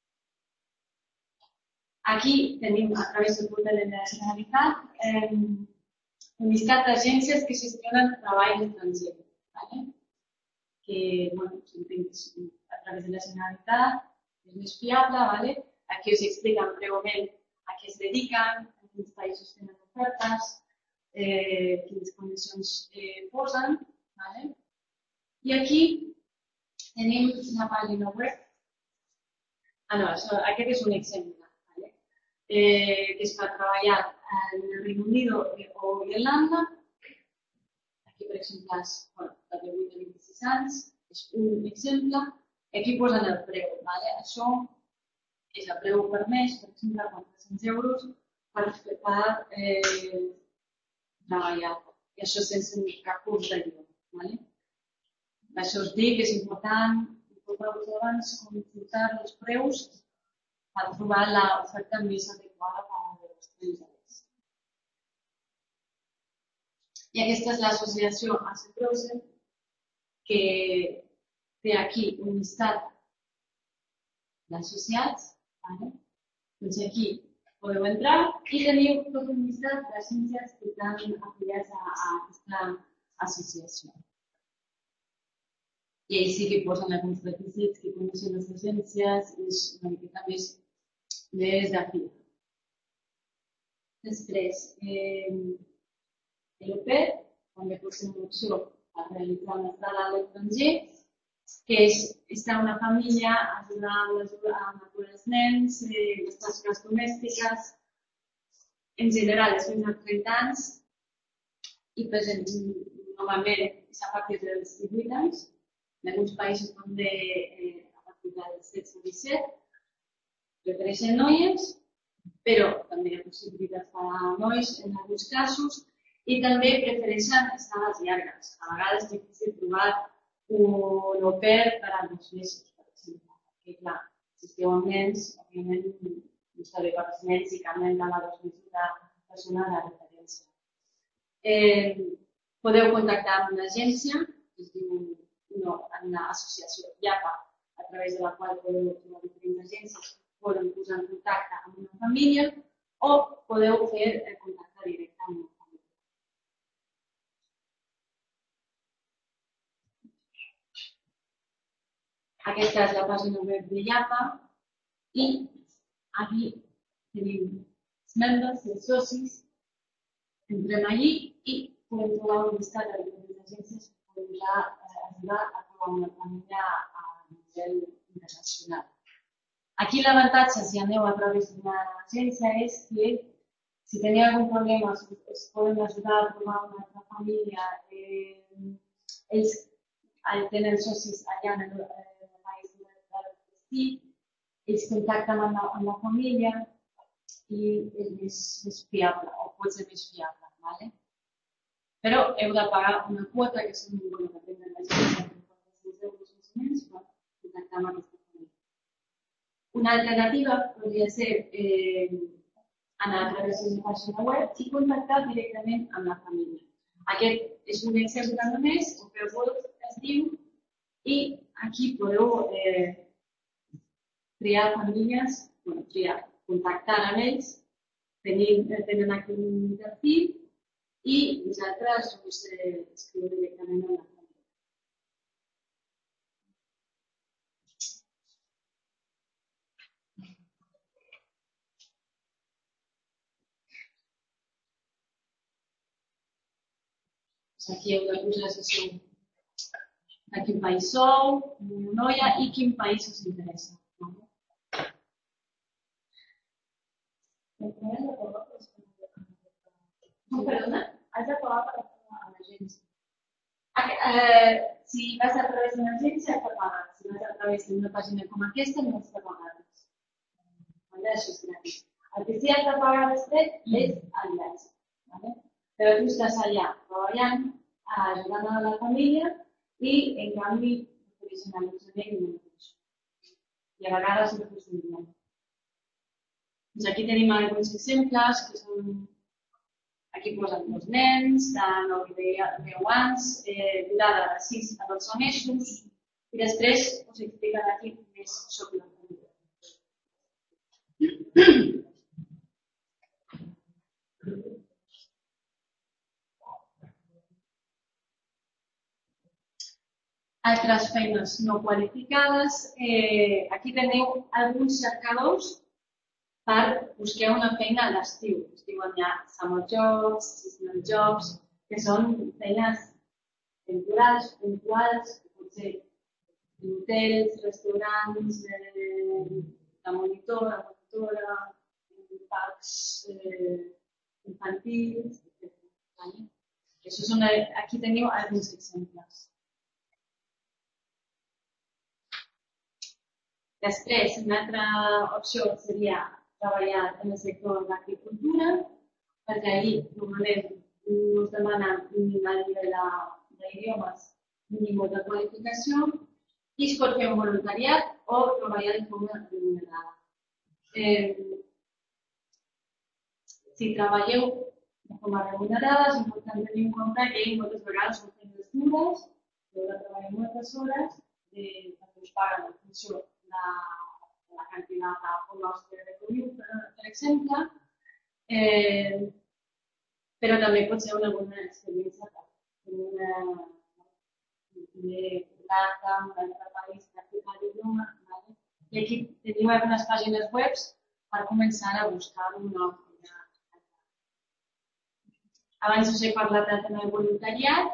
Aquí tenim, a través del portal de la Generalitat, un llistat d'agències que gestionen treball estranger. Que, a través de la Generalitat és més fiable. Aquí us expliquen breument a què es dediquen, en quins països tenen ofertes, quines condicions posen. I aquí tenim una pàgina web. Aquest és un exemple, que és per treballar en el Reino Unido o Irlanda. Aquí, per exemple, de 18 a 26 anys, és un exemple. Aquí posen el preu. Això és el preu per mes, per exemple, 400 euros per treballar. I això sense cap curs d'idioma. Això us dic que és important, com abans, consultar els preus per trobar l'oferta més adequada per als estrangers. I aquesta és l'associació ACPROCE, que té aquí un llistat d'associats. Doncs aquí podeu entrar i teniu tot un llistat d'agències que estan afiliats a aquesta associació. I ells sí que posen alguns requisits que coneixen les agències i és una miqueta més d'afí. Després, l'OPER també pot ser una opció per realitzar una estada a l'estranger, que és estar una família ajudant a els nens, les tasques domèstiques, en general és fins a 30 anys i normalment és a partir dels 18 anys. En alguns països també a partir dels 16 o 17 prefereixen noies, però també hi ha possibilitats per a nois en alguns casos. I també prefereixen estades llargues. A vegades és difícil trobar un au pair per a 2 mesos, per exemple. Perquè, clar, si esteu amb nens, òbviament, no està bé per als nens i canvien cada 2 mesos de persona de referència. Podeu contactar amb una agència, que es diu en l'associació IAPA, a través de la qual podeu trobar diferents agències que poden posar en contacte amb una família, o podeu fer el contacte directe amb una família. Aquesta és la pàgina web de IAPA i aquí tenim els membres, els socis, entrem allí i podem trobar un llistat de diferents agències que podem ajudar a trobar una família a nivell internacional. Aquí l'avantatge, si aneu a través d'una agència, és que si teniu algun problema, us poden ajudar a trobar una altra família. Ells tenen socis allà en el país de destí, ells contacten amb la família i és més fiable, o pot ser més fiable. ¿Vale? Però heu de pagar una quota que són, depèn de l'agència, de 400 euros més o menys, per contactar amb aquesta família. Una alternativa podria ser anar a través d'una pàgina web i contactar directament amb la família. Aquest és un exemple només, OpenWorld es diu, i aquí podeu triar famílies, contactar amb ells, tenen aquí un perfil i vosaltres us escriu directament amb la família. Aquí heu de posar de quin país sou, noia i quin país us interessa. Perdona, has de pagar per a l'agència. Si vas a través d'una agència, has de pagar. Si vas a través d'una pàgina com aquesta, no has de pagar res. Això és gratis. El que sí has de pagar després és el viatge. Però tu estàs allà treballant, ajudant a la família i, en canvi, ofereixen allotjament i nutrició. I a vegades no funcionen. Aquí tenim alguns exemples que són... Aquí posen els nens, de 9 i 10 anys, durada de 6 a 12 mesos, i després us expliquen aquí més sobre la família. Altres feines no qualificades. Aquí teniu alguns cercadors per buscar una feina a l'estiu. Es diuen ja summer jobs, seasonal jobs, que són feines temporals, puntuals, que pot ser en hotels, restaurants, de monitora, en parcs infantils, etc. Aquí teniu alguns exemples. Després, una altra opció seria treballar en el sector de l'agricultura, perquè allí normalment us demanen un nivell d'idiomes mínim de qualificació i es pot fer un voluntariat o treballar de forma remunerada. Si treballeu de forma remunerada, és important tenir en compte que moltes vegades són feines dures, heu de treballar moltes hores, perquè us paguen en funció de la quantitat de hores que recolliu, per exemple, però també pot ser una bona experiència per poder contactar amb un altre país, practicar l'idioma. I aquí teniu algunes pàgines web per començar a buscar una feina. Abans us he parlat del tema del voluntariat.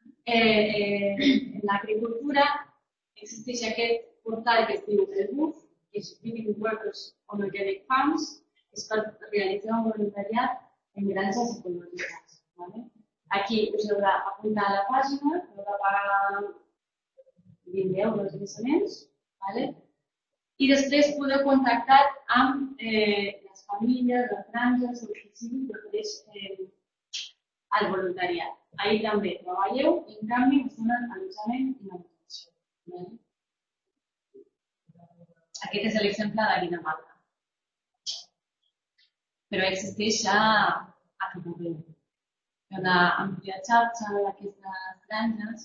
En l'agricultura existeix aquest portal que es diu el BUF, que és Living Workers on Organic Farms, que és per realitzar un voluntariat en granges ecològiques. Aquí us heu d'apuntar a la pàgina, heu de pagar 20 euros més o menys, i després podeu contactar amb les famílies, les granges, el municipis que ofereix el voluntariat. Ahir també treballeu i en canvi us donen allotjament i nutrició. Aquest és l'exemple de Dinamarca. Però existeix ja a tot arreu. Hi ha una àmplia xarxa d'aquestes granges.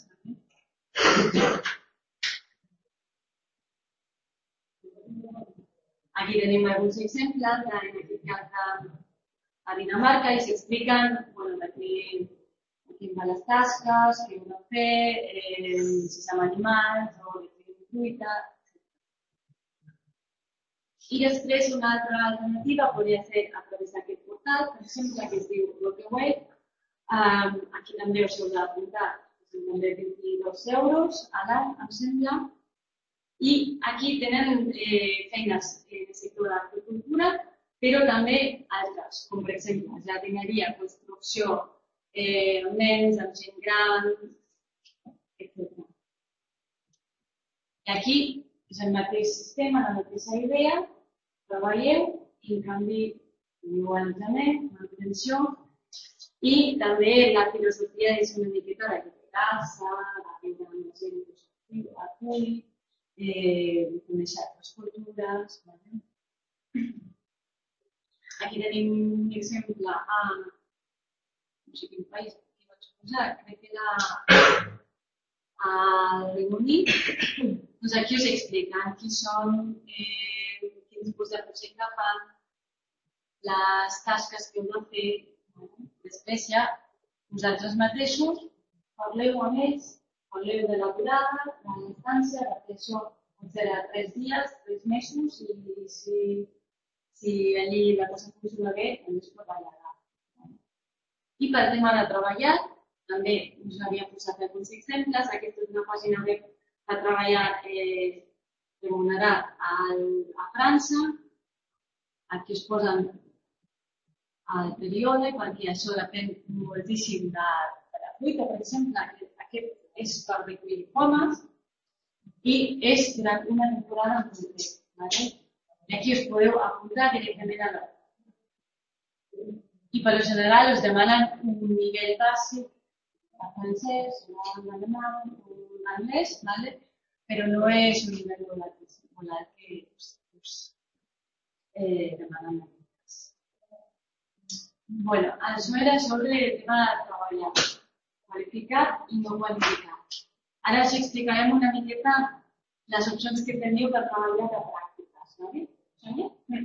Aquí tenim alguns exemples, en aquest cas a Dinamarca, i s'expliquen de què van les tasques, què heu de fer, si som animals o de fruita. I després una altra alternativa podria ser a través d'aquest portal, per exemple, que es diu Workaway. Aquí també us heu d'apuntar, són també 22 euros a l'any, em sembla. I aquí tenen feines en el sector de l'agricultura, però també altres, com per exemple jardineria, construcció, nens amb gent gran, etc. I aquí és el mateix sistema, la mateixa idea, treballeu i en canvi teniu allotjament, manutenció i també la filosofia és una miqueta de casa, de viure amb la gent que acull, conèixer altres cultures. Aquí tenim un exemple a no sé quin país que vaig posar, crec que era al Regne Unit. Doncs aquí us expliquen qui són, quin tipus de projecte fan, les tasques que heu de fer. Després ja vosaltres mateixos parleu amb ells, parleu de la durada, de la distància, perquè això pot ser a 3 dies, 3 mesos, i si allí la cosa funciona bé, també es pot allargar. I pel tema de treballar, també us havia posat alguns exemples. Aquesta és una pàgina web per treballar remunerat a França. Aquí es posen el període, perquè això depèn moltíssim de la fruita. Per exemple, aquest és per recollir pomes i és durant una temporada en concret. I aquí us podeu apuntar directament a la web. I per lo general us demanen un nivell bàsic de francès, un alemany, un anglès, però no és un nivell molt altíssim, molt alt que us demanen. Bueno, això era sobre el tema de treballar, qualificat i no qualificat. Ara us explicarem una miqueta les opcions que teniu per treballar de pràctiques, ¿vale? Sonia?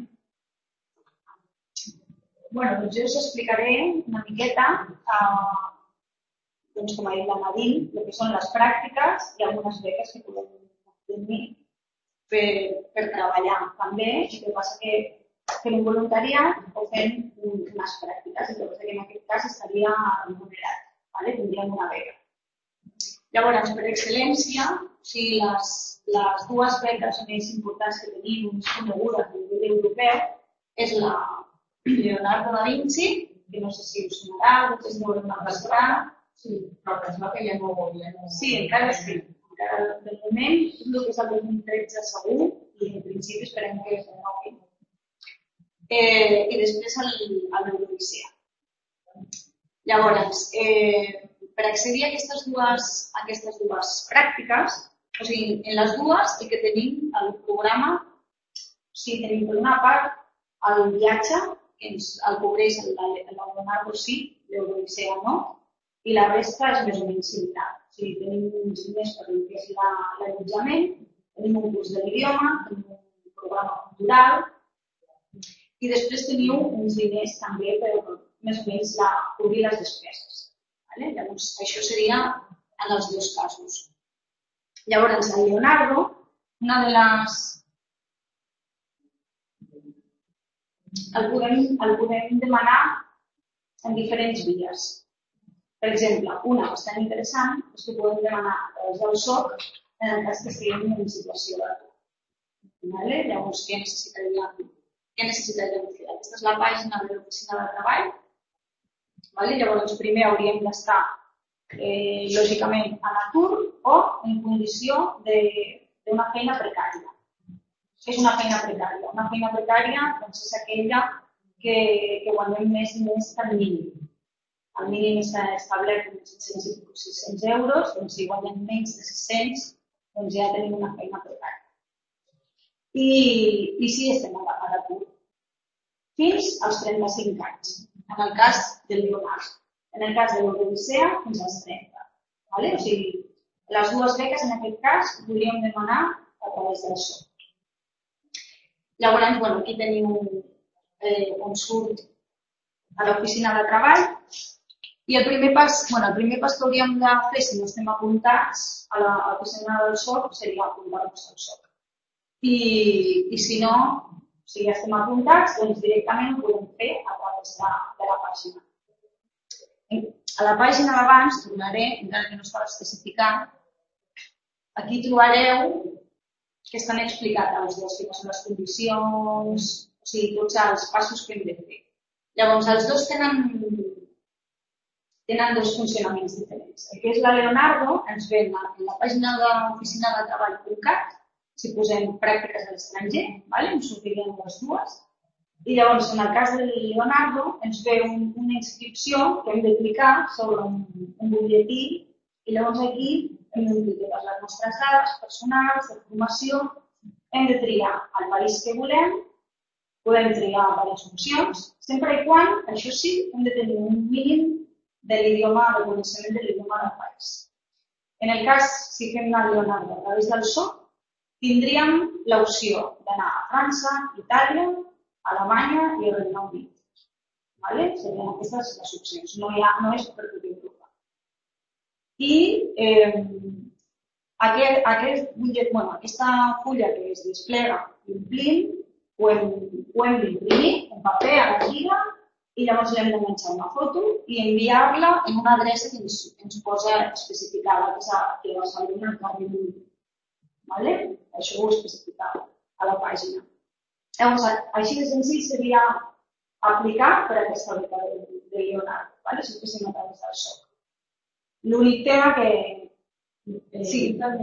Bueno, doncs jo us explicaré una miqueta, doncs com ha dit la Marín, el que són les pràctiques i algunes beques que podem tenir per treballar també. El que passa que fent un voluntariat o fent unes pràctiques, i que en aquest cas estaria remunerat, tindríem una beca. Llavors, per excel·lència, les dues beques més importants que tenim, més conegudes a nivell europeu, és la Leonardo da Vinci, que no sé si us sonarà, vostès deuen registrar. Sí, però que es va que ja no volia. Sí, encara sí. Encara de moment, el que és el 2013 segur, i en principi esperem que es renovi. I després l'Eurodicea. Llavors, per accedir a aquestes dues pràctiques, o sigui, en les dues el que tenim el programa, tenim per una part el viatge, que el cobreix el Leonardo sí, l'Eurodicea no, i la resta és més o menys similar. O sigui, tenim uns diners per el que és l'allotjament, tenim un curs de l'idioma, tenim un programa cultural, i després teniu uns diners també per més o menys cobrir les despeses. Llavors, això seria en els dos casos. Llavors, el Leonardo, una de les... El podem demanar en diferents vies. Per exemple, una bastant interessant és que podem demanar del SOC en el cas que estiguem en una situació d'atur. Llavors, què necessitaríem fer? Aquesta és la pàgina de l'oficina de treball. Llavors, primer hauríem d'estar, lògicament, a l'atur o en condició d'una feina precària. Què és una feina precària? Una feina precària és aquella que guanyem més diners que el mínim. El mínim està establert en 600 euros, doncs si guanyem menys de 600 doncs ja tenim una feina precària. I sí, estem a l'atur. Fins als 35 anys, en el cas del Leonardo. En el cas de l'Odissea, fins als 30. Vale? O sigui, les dues beques, en aquest cas, podríem demanar a través del SOC. Llavors, bueno, aquí tenim on surt a l'oficina de treball. I el primer pas que hauríem de fer si no estem apuntats a l'oficina del SOC seria apuntar-nos al SOC. I si no, si ja estem apuntats, doncs directament ho podem fer a través de la pàgina. A la pàgina d'abans, tornaré, encara que no estava especificant, aquí trobareu que estan explicats els dos, quines són les condicions, o sigui, tots els passos que hem de fer. Llavors, els dos tenen dos funcionaments diferents. El que és la Leonardo ens ve en la pàgina de l'oficina de treball.cat, si posem pràctiques a l'estranger, ens sortirien les dues. I llavors, en el cas del Leonardo, ens ve una inscripció que hem de clicar sobre un butlletí i llavors aquí hem d'omplir totes les nostres dades personals, de formació, hem de triar el país que volem, podem triar diverses opcions, sempre i quan, això sí, hem de tenir un mínim de l'idioma, de coneixement de l'idioma del país. En el cas, si fem anar Leonardo a través del SOC, tindríem l'opció d'anar a França, Itàlia, Alemanya i el Regne Unit. Serien aquestes les opcions, no és per tot Europa. I aquesta fulla que es desplega i omplim, ho hem d'imprimir en paper a la lliga i llavors l'hem de menjar una foto i enviar-la en una adreça que ens posa especificada, que és aquí a Barcelona, al carrer Munt. Això ho especificava a la pàgina. Llavors, així de senzill seria aplicar per aquesta beca de Leonardo, si ho féssim a través del SOC. L'únic tema que... Sí.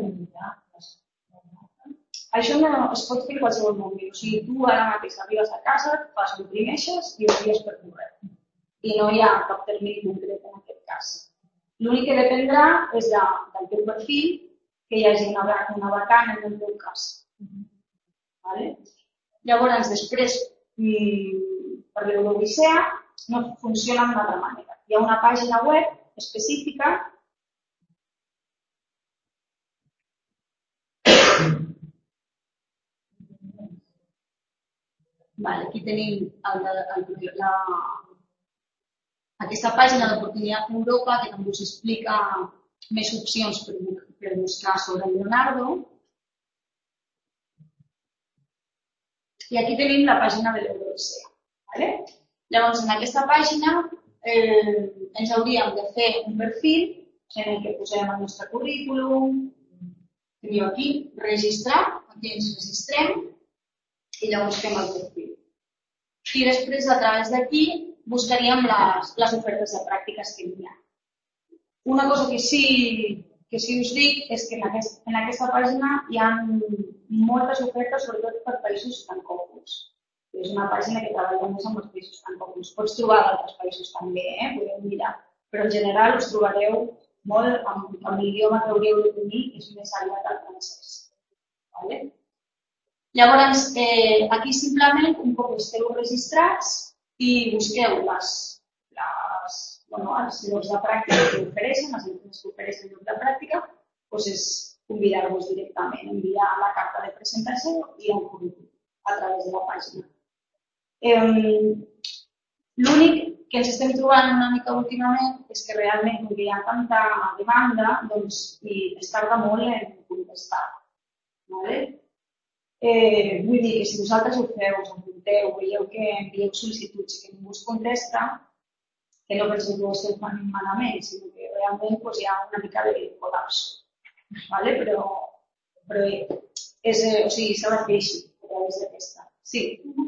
Això no es pot fer en qualsevol moment. O sigui, tu ara mateix arribes a casa, fas un imprimeixes i ho envies per correu. I no hi ha cap termini concret en aquest cas. L'únic que dependrà és del teu perfil, que hi hagi una vacant en el teu cas. Llavors, després, per l'Odissea, no funciona d'una altra manera. Hi ha una pàgina web específica aquí tenim aquesta pàgina d'Oportunitat Europa que també us explica més opcions per buscar sobre Leonardo. I aquí tenim la pàgina de l'Odissea. Llavors, en aquesta pàgina ens hauríem de fer un perfil en el que posem el nostre currículum, teniu aquí, registrar, aquí ens registrem i llavors fem el perfil. I després, a través d'aquí, buscaríem les ofertes de pràctiques que hi ha. Una cosa que sí us dic és que en aquesta pàgina hi ha moltes ofertes, sobretot per països francòfons. És una pàgina que treballa més amb els països francòfons. Pots trobar d'altres països també, podeu mirar. Però en general us trobareu molt amb l'idioma que hauríeu de tenir, que és més aviat el francès. Llavors, aquí simplement, un cop esteu registrats i busqueu els llocs de pràctica que ofereixen, les empreses que ofereixen llocs de pràctica, doncs és convidar-vos directament, enviar la carta de presentació i el currículum a través de la pàgina. L'únic que ens estem trobant una mica últimament és que realment, com que hi ha tanta demanda, doncs es tarda molt en contestar. Vull dir que si vosaltres ho feu, us apunteu, veieu que envieu sol·licituds i que ningú us contesta, que no penseu que ho esteu fent malament, sinó que realment hi ha una mica de col·lapse. Però s'ha de fer així, a través d'aquesta. Sí.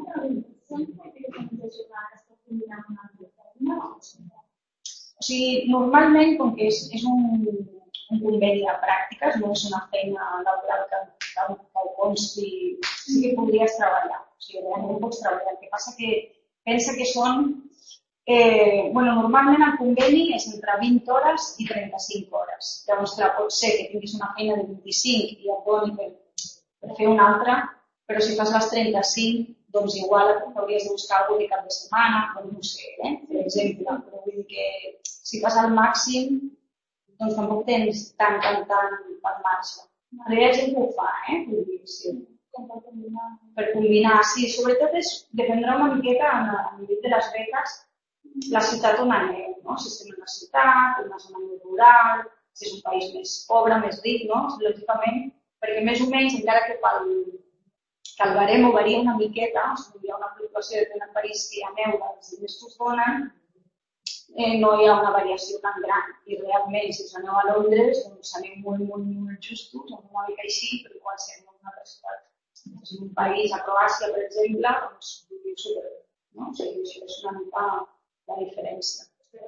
Normalment, com que és un conveni de pràctiques, no és una feina laboral que consti, sí que podries treballar. Realment pots treballar. El que passa que pensa que són Normalment el conveni és entre 20 hores i 35 hores. Llavors, clar, pot ser que tinguis una feina de 25 i et doni per fer una altra, però si fas les 35, doncs igual hauries de buscar algun de cap de setmana, doncs no sé, per exemple. Però vull dir que si fas el màxim, doncs tampoc tens tant per marxa. Però hi ha gent que ho fa, vull dir, sí. Per combinar, sí. Sobretot dependrà una miqueta a nivell de les beques la ciutat on aneu, no? Si estem en una ciutat, en una zona més rural, si és un país més pobre, més ric, no? Lògicament, perquè més o menys, encara que el baremo varia una miqueta, o sigui, hi ha una fluctuació de en París que hi ha neu dels diners que us donen, no hi ha una variació tan gran. I realment, si us aneu a Londres, doncs aneu molt justos, o una mica així, però igual si aneu a una altra ciutat. Si en un país, a Croàcia, per exemple, doncs viviu superbé, no? O sigui, això és una mica la diferència.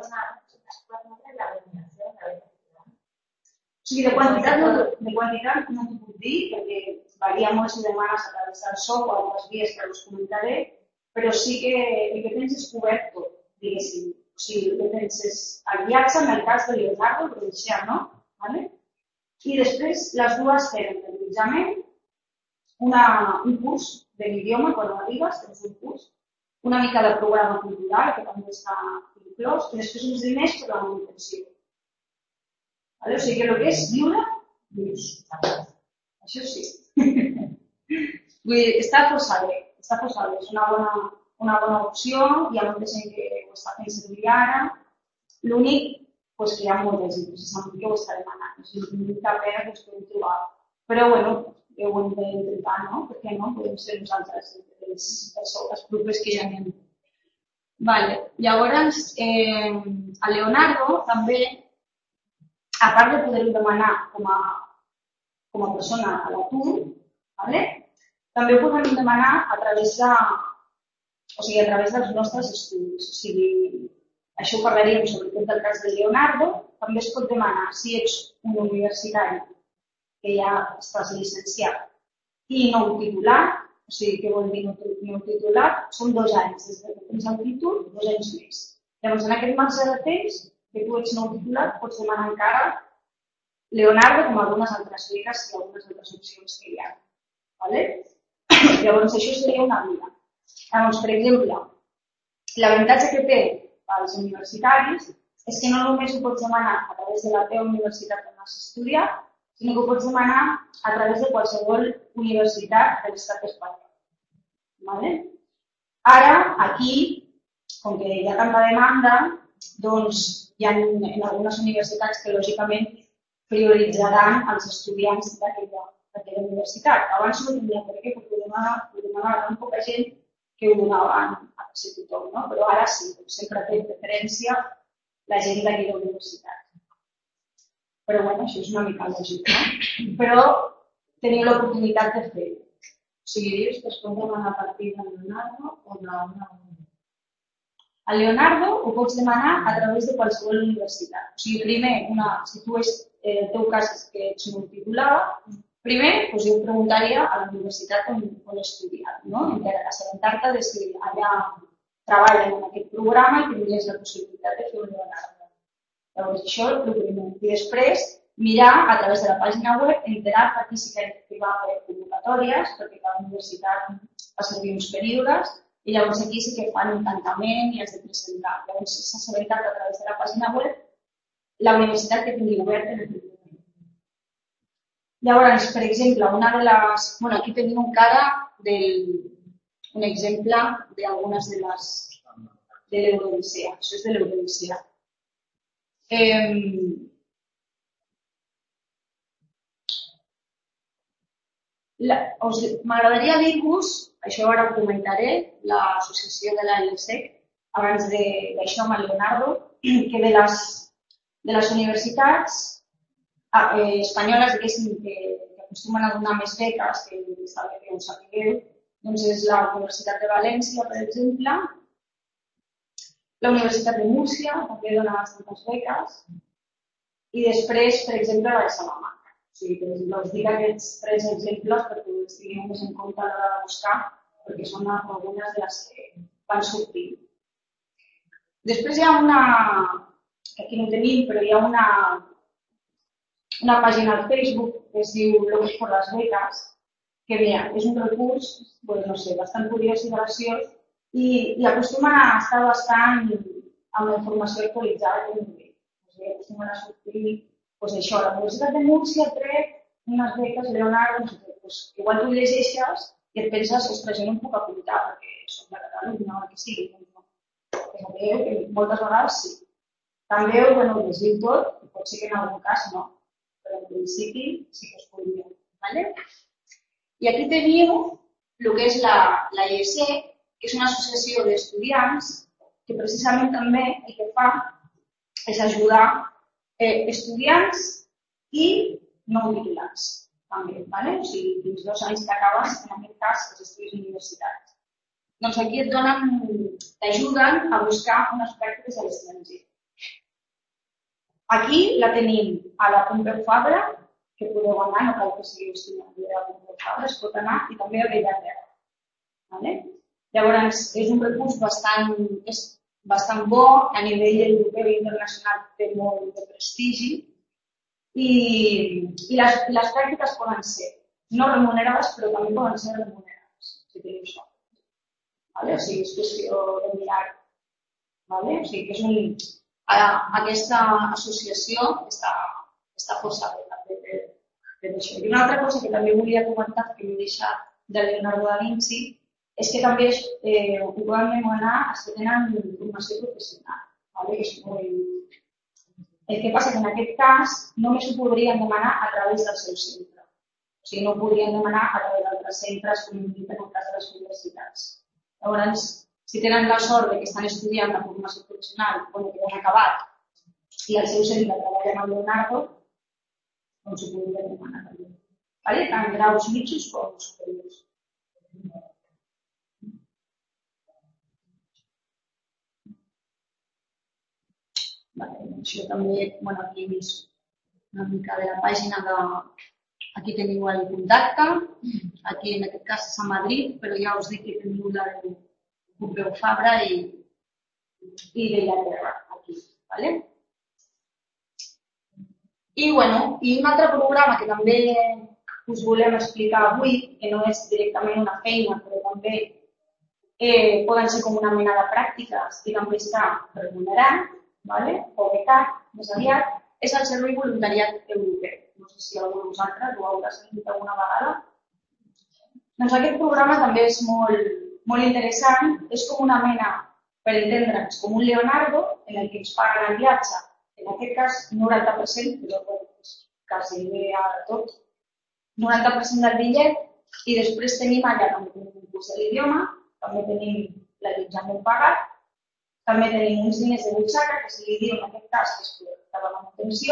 O sigui, de quantitat no t'ho puc dir, perquè varia molt si demanes a través del SOC o altres vies que us comentaré, però sí que el que tens és cobert tot, diguéssim. O sigui, el que tens és el viatge, en el cas de Leonardo, provincial, no? ¿Vale? I després les dues tenen l'allotjament, un curs de l'idioma, quan arribes, tens un curs, una mica de programa cultural, que també està inclòs, i després uns diners per la manutenció. O sigui que el que és viure, vius. Això sí. Vull dir, està força bé. És una bona opció, hi ha molta gent que ho està fent servir ara. L'únic que hi ha molta gent que sap que ho està demanant. O sigui, no cap pena que us podem trobar. Però, bueno, ho hem d'intentar, no? Perquè no podem ser nosaltres els propers que ja anem. Vale. Llavors, a Leonardo també, a part de poder-ho demanar com a persona a l'atur, vale? També ho podem demanar a través dels nostres estudis. O sigui, això ho parlaríem sobretot del cas de Leonardo, també es pot demanar si ets un universitari que ja estàs llicenciat i nou titulat. O sigui, què vol dir nou titulat? Són 2 anys. Des que tens el títol, 2 anys més. Llavors, en aquest marge de temps que tu ets nou titulat, pots demanar encara Leonardo com algunes altres beques i algunes altres opcions que hi ha. Vale? Llavors, això seria una via. Llavors, per exemple, l'avantatge que té als universitaris és que no només ho pots demanar a través de la teva universitat on has estudiat, sinó que ho pots demanar a través de qualsevol universitat de l'estat espanyol. Vale? Ara, aquí, com que hi ha tanta demanda, doncs hi ha en algunes universitats que, lògicament, prioritzaran els estudiants d'aquella universitat. Abans no tindria per què, perquè ho demanaven tan poca gent que ho donaven a quasi tothom, no? Però ara sí, sempre té preferència la gent d'aquella universitat. Però, bueno, això és una mica lògic, no? Però teniu l'oportunitat de fer-ho. O sigui, dius que es pot demanar a partir de Leonardo o d'una... A Leonardo ho pots demanar a través de qualsevol universitat. O sigui, primer, si tu el teu cas és que ets un titular, primer jo preguntaria a la universitat on he estudiat, no? Per assabentar-te de si allà treballen en aquest programa i tindries la possibilitat de fer un Leonardo. Llavors, això és el primer. I després, mirar a través de la pàgina web, enterar-te aquí sí que va fer convocatòries, perquè cada universitat fa servir uns períodes, i llavors aquí sí que fan un tancament i has de presentar. Llavors, s'ha assabentat a través de la pàgina web la universitat que tingui obert en el moment. Llavors, per exemple, una de les... Bueno, aquí tenim encara un exemple d'algunes de l'Eurodicea. Això és de l'Eurodicea. M'agradaria dir-vos, això ara ho comentaré, l'associació de la LSEC, abans d'això amb el Leonardo, que de les universitats espanyoles, diguéssim, que acostumen a donar més beques, que està bé que ho sapigueu, doncs és la Universitat de València, per exemple, la Universitat de Múrcia també dona bastantes beques i després, per exemple, la de Salamanca. O sigui, per exemple, us dic aquests 3 exemples perquè us tingueu més en compte a l'hora de buscar, perquè són algunes de les que van sortir. Després hi ha aquí no tenim, però hi ha una pàgina al Facebook que es diu Locos por las Becas, que mira, és un recurs, bastant curiós i graciós i acostuma a estar bastant amb la informació actualitzada que tenim. Acostumen a sortir, això, la Universitat de Múrcia ha tret unes beques Leonardo, igual tu llegeixes i et penses, ostres, jo no em puc apuntar perquè som de Catalunya o el que sigui. Sabeu que moltes vegades sí. També ho llegiu tot, pot ser que en algun cas no, però en principi sí que us podria. I aquí teniu el que és la IEC, que és una associació d'estudiants que precisament també el que fa és ajudar estudiants i no titulats. També, o sigui, fins 2 anys que acabes, en aquest cas, els estudis universitaris. Doncs aquí t'ajuden a buscar unes pràctiques a l'estranger. Aquí la tenim a la Pompeu Fabra, que podeu anar, no cal que sigueu estudiant de la Pompeu Fabra, es pot anar, i també a Bellaterra. Llavors, és un recurs bastant bo, a nivell europeu i internacional té molt de prestigi, i les pràctiques poden ser no remunerades, però també poden ser remunerades, si teniu sort. O sigui, és qüestió de mirar. O sigui, que és aquesta associació està força bé per això. I una altra cosa que també volia comentar, que m'he deixat de Leonardo da Vinci, és que també ho poden demanar els que tenen formació professional. El que passa que en aquest cas només ho podrien demanar a través del seu centre. O sigui, no ho podrien demanar a través d'altres centres, com hem dit en el cas de les universitats. Llavors, si tenen la sort que estan estudiant la formació professional o que han acabat i el seu centre treballa amb el Leonardo, doncs ho podrien demanar també. Tant graus mitjos com superiors. Això també, aquí és una mica de la pàgina de... Aquí teniu el contacte, aquí en aquest cas és a Madrid, però ja us dic que teniu la de Pompeu Fabra i Bellaterra, aquí. I un altre programa que també us volem explicar avui, que no és directament una feina, però també poden ser com una mena de pràctiques i també està remunerat, o becat, més aviat, és el Servei Voluntariat Europeu. No sé si algú de vosaltres ho haurà sentit alguna vegada. Doncs aquest programa també és molt interessant. És com una mena, per entendre'ns, com un Leonardo en el que ens paguen el viatge. En aquest cas, 90%, però quasi bé a tot. 90% del bitllet i després tenim allà també tenim un curs de l'idioma, també tenim l'allotjament pagat, també tenim uns diners de butxaca, que se li diu en aquest cas que és per la manutenció,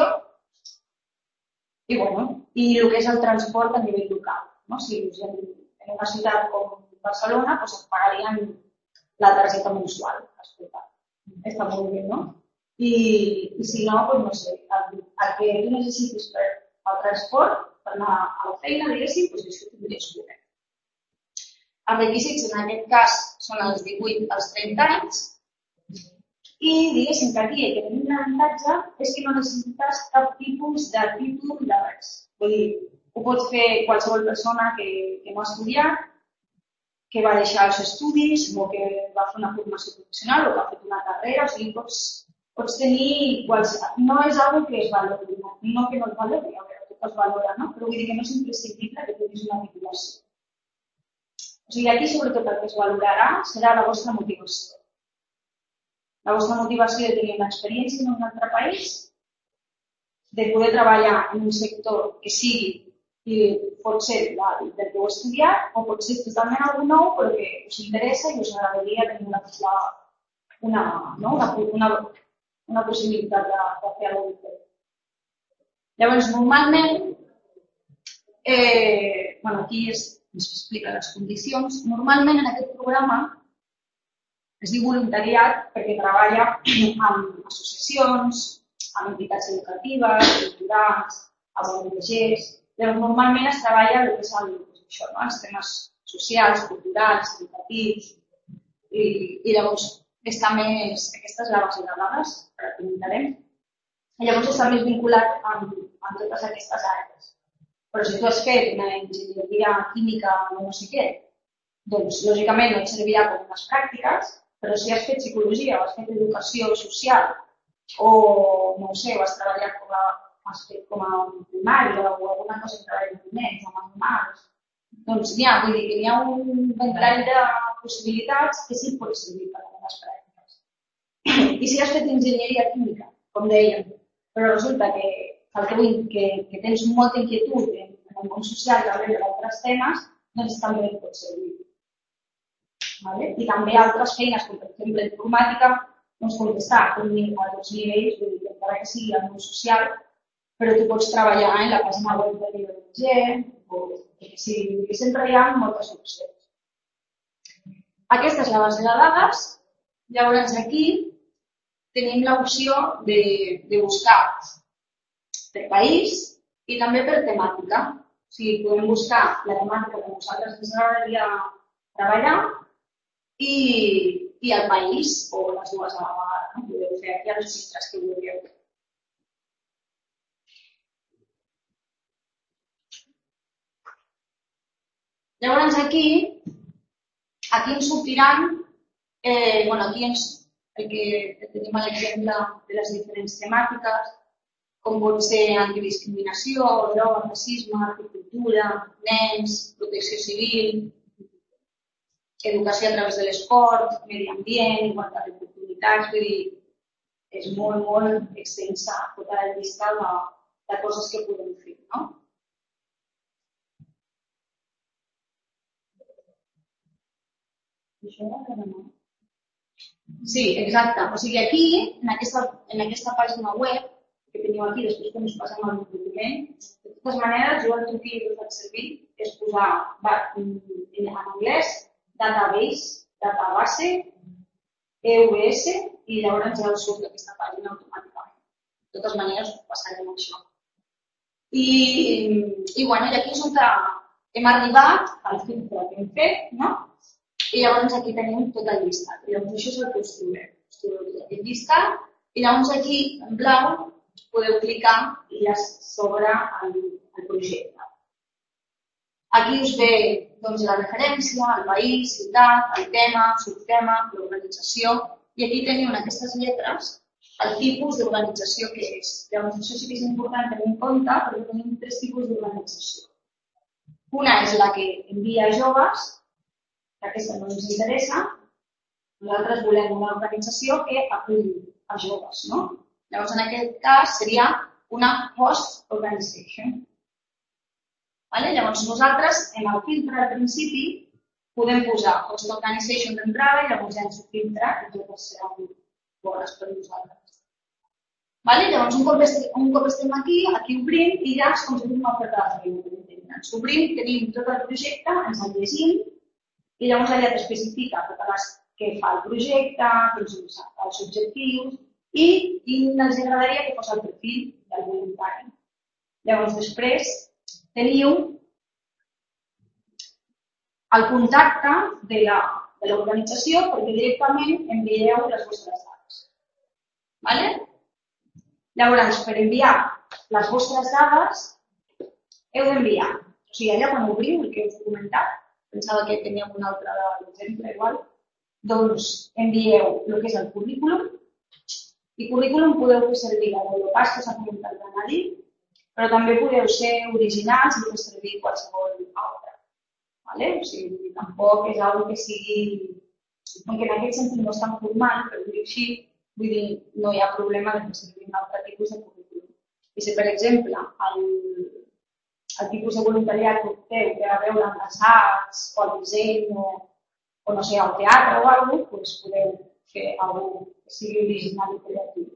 i el que és el transport a nivell local. Si en una ciutat com Barcelona et pagarien la targeta mensual. Està molt bé, no? I si no, no sé, el que tu necessitis per al transport, per anar a la feina, diguéssim, doncs això tindries poder. Els requisits en aquest cas són els 18 als 30 anys i diguéssim que aquí el que tenim l'avantatge és que no necessites cap tipus de títol de res. Vull dir, ho pot fer qualsevol persona que no ha estudiat, que va deixar els estudis o que va fer una formació professional o que ha fet una carrera, o sigui, pots tenir no és una que es valori, no que no es valori, tot es valora, no? Però vull dir que no és imprescindible que tinguis una titulació. O sigui, aquí sobretot el que es valorarà serà la vostra motivació. La vostra motivació de tenir una experiència en un altre país, de poder treballar en un sector que sigui i pot ser del que heu estudiat o pot ser totalment algú nou però que us interessa i us agradaria tenir una possibilitat de fer alguna cosa diferent. Llavors, normalment, aquí ens explica les condicions. Normalment en aquest programa es diu voluntariat perquè treballa amb associacions, amb entitats educatives, culturals, amb ONGs. Normalment es treballa el que és els temes socials, culturals, educatius, i llavors està més... Aquesta és la base de dades, que la comentarem. Llavors està més vinculat amb totes aquestes àrees. Però si tu has fet una enginyeria química o no sé què, doncs lògicament no et servirà com unes pràctiques, però si has fet psicologia o has fet educació social o, no ho sé, o has treballat com a primària o alguna cosa que treballi amb nens o amb animals, doncs n'hi ha, vull dir que n'hi ha un ventall de possibilitats que sí pot servir per a les pràctiques. I si has fet enginyeria química, com dèiem, però resulta que tens molta inquietud en el món social i també d'altres temes, doncs també et pot servir. Vale? I també altres feines, com per exemple informàtica, doncs contestar a tots nivells, vull dir que encara que sigui el món social, però tu pots treballar en la pàgina web de l'IBG, o que sigui, que sempre hi ha moltes opcions. Aquesta és la base de dades, llavors aquí tenim l'opció de buscar per país i també per temàtica. O sigui, podem buscar la temàtica que nosaltres ens agradaria treballar i el país, o les dues a la vegada. No? Podeu fer aquí els registres que vulgueu. Llavors aquí ens sortiran, aquí el que tenim a l'exemple de les diferents temàtiques, com pot ser antidiscriminació, droga, racisme, agricultura, nens, protecció civil, educació a través de l'esport, medi ambient, igualtat d'oportunitats, vull dir, és molt, molt extensa tota la llista de coses que podem fer, no? Sí, exacte. O sigui, aquí, en aquesta pàgina web que teniu aquí, després que ens passem al document, de totes maneres, jo el truc que he fet servir és posar en anglès database, EUS, i llavors ja us surt aquesta pàgina automàticament. De totes maneres, passarem això. I aquí és on hem arribat al filtre que hem fet, no? I llavors aquí tenim tot el llistat. Llavors això és el que us trobeu. Us trobeu tot aquest llistat i llavors aquí en blau podeu clicar i ja s'obre el projecte. Aquí us ve la referència, el país, ciutat, el tema, subtema, l'organització i aquí teniu en aquestes lletres el tipus d'organització que és. Llavors això sí que és important tenir en compte perquè tenim 3 tipus d'organització. Una és la que envia joves, que aquesta no ens interessa. Nosaltres volem una organització que aculli a joves, no? Llavors, en aquest cas, seria una host organization. Llavors, nosaltres, en el filtre al principi, podem posar host organization d'entrada i llavors ja ens ho filtra i totes seran bones per nosaltres. Llavors, un cop estem aquí obrim i ja és com si fos una oferta de feina. Ens obrim, tenim tot el projecte, ens el llegim i llavors allà t'especifica totes les que fa el projecte, els objectius i quin els agradaria que fos el perfil del voluntari. Llavors després teniu el contacte de l'organització perquè directament envieu les vostres dades. Llavors, per enviar les vostres dades heu d'enviar, o sigui, allà quan obriu, el que us he comentat, pensava que teníem un altre exemple igual, doncs envieu el que és el currículum i currículum podeu fer servir l'Europass que s'ha comentat de Nadí, però també podeu ser originals i fer servir qualsevol altre. O sigui, tampoc és una que sigui, perquè en aquest sentit no és tan formal, per dir-ho així, vull dir, no hi ha problema de fer servir un altre tipus de currículum. I si, per exemple, el tipus de voluntariat que té a veure amb les arts o el disseny o no sé, el teatre o alguna cosa, doncs podeu fer alguna cosa que sigui original i creatiu.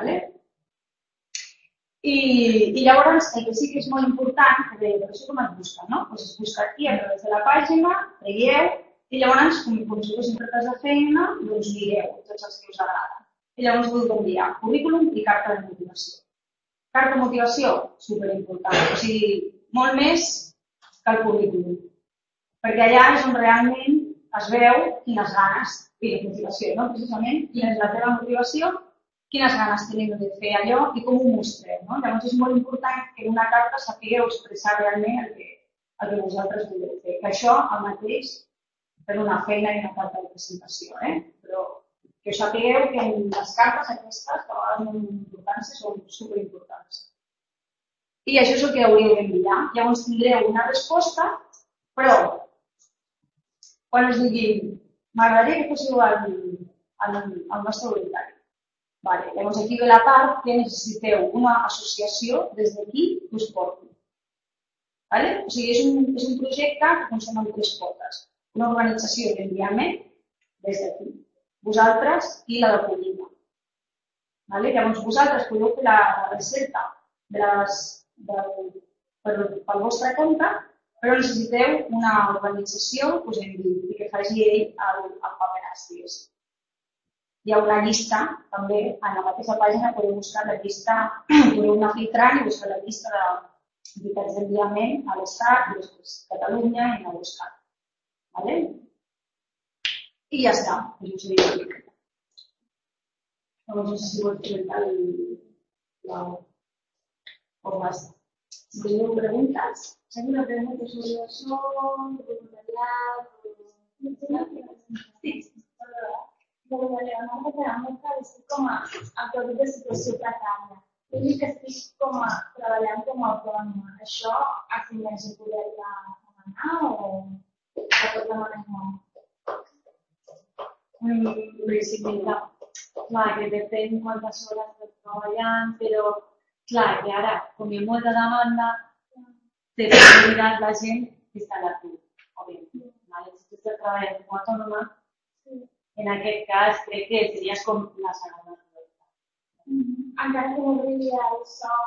I llavors, el que sí que és molt important, per això com es busca, no? Es busca aquí a través de la pàgina, veieu, i llavors, com si fossin cartes de feina, doncs mireu tots els que us agraden. I llavors podeu enviar currículum i carta de motivació. Carta de motivació, superimportant. O sigui, molt més que el currículum. Perquè allà és on realment es veu quines ganes i la motivació, no? Precisament, quina és la teva motivació, quines ganes tenim de fer allò i com ho mostrem, no? Llavors és molt important que en una carta sapigueu expressar realment el que vosaltres voleu fer. Que això, el mateix, per una feina i una carta de presentació, Però que sapigueu que en les cartes aquestes, que a vegades no són importants, són superimportants. I això és el que hauríeu d'enviar. Llavors tindreu una resposta, però quan us diguin m'agradaria que fóssiu al nostre voluntari. Vale. Llavors aquí ve la part que necessiteu una associació des d'aquí que us porti. Vale? O sigui, és un projecte que funciona amb 3 potes. Una organització d'enviament des d'aquí. Vosaltres i la d'acollida. Vale? Llavors vosaltres podeu fer la recerca pel vostre compte, però necessiteu una organització que us enviï i que faci ell el paperàs, diguéssim. Hi ha una llista, també, en la mateixa pàgina podeu buscar la llista, podeu anar filtrant i buscar la llista d'entitats d'enviament a l'Estat, i després Catalunya i a l'Estat. Vale? I ja està, això seria tot. No sé si vols presentar la basta. Si teniu preguntes, ¿Alguna pregunta sobre això, voluntariat? Sí. Però Leonardo, per a mi estic com a actuació de situació precària. Jo dic que estic treballant com a autònoma. Això a fi més ho podria demanar o a pot demanar molt? En principi, clar, que depèn quantes hores estàs treballant, però clar, que ara, com hi ha molta demanda, té prioritat la gent que està a l'atur, òbviament. Si tu estàs treballant com a autònoma, en aquest cas crec que series com la segona prioritat. Encara que m'obliga el sou...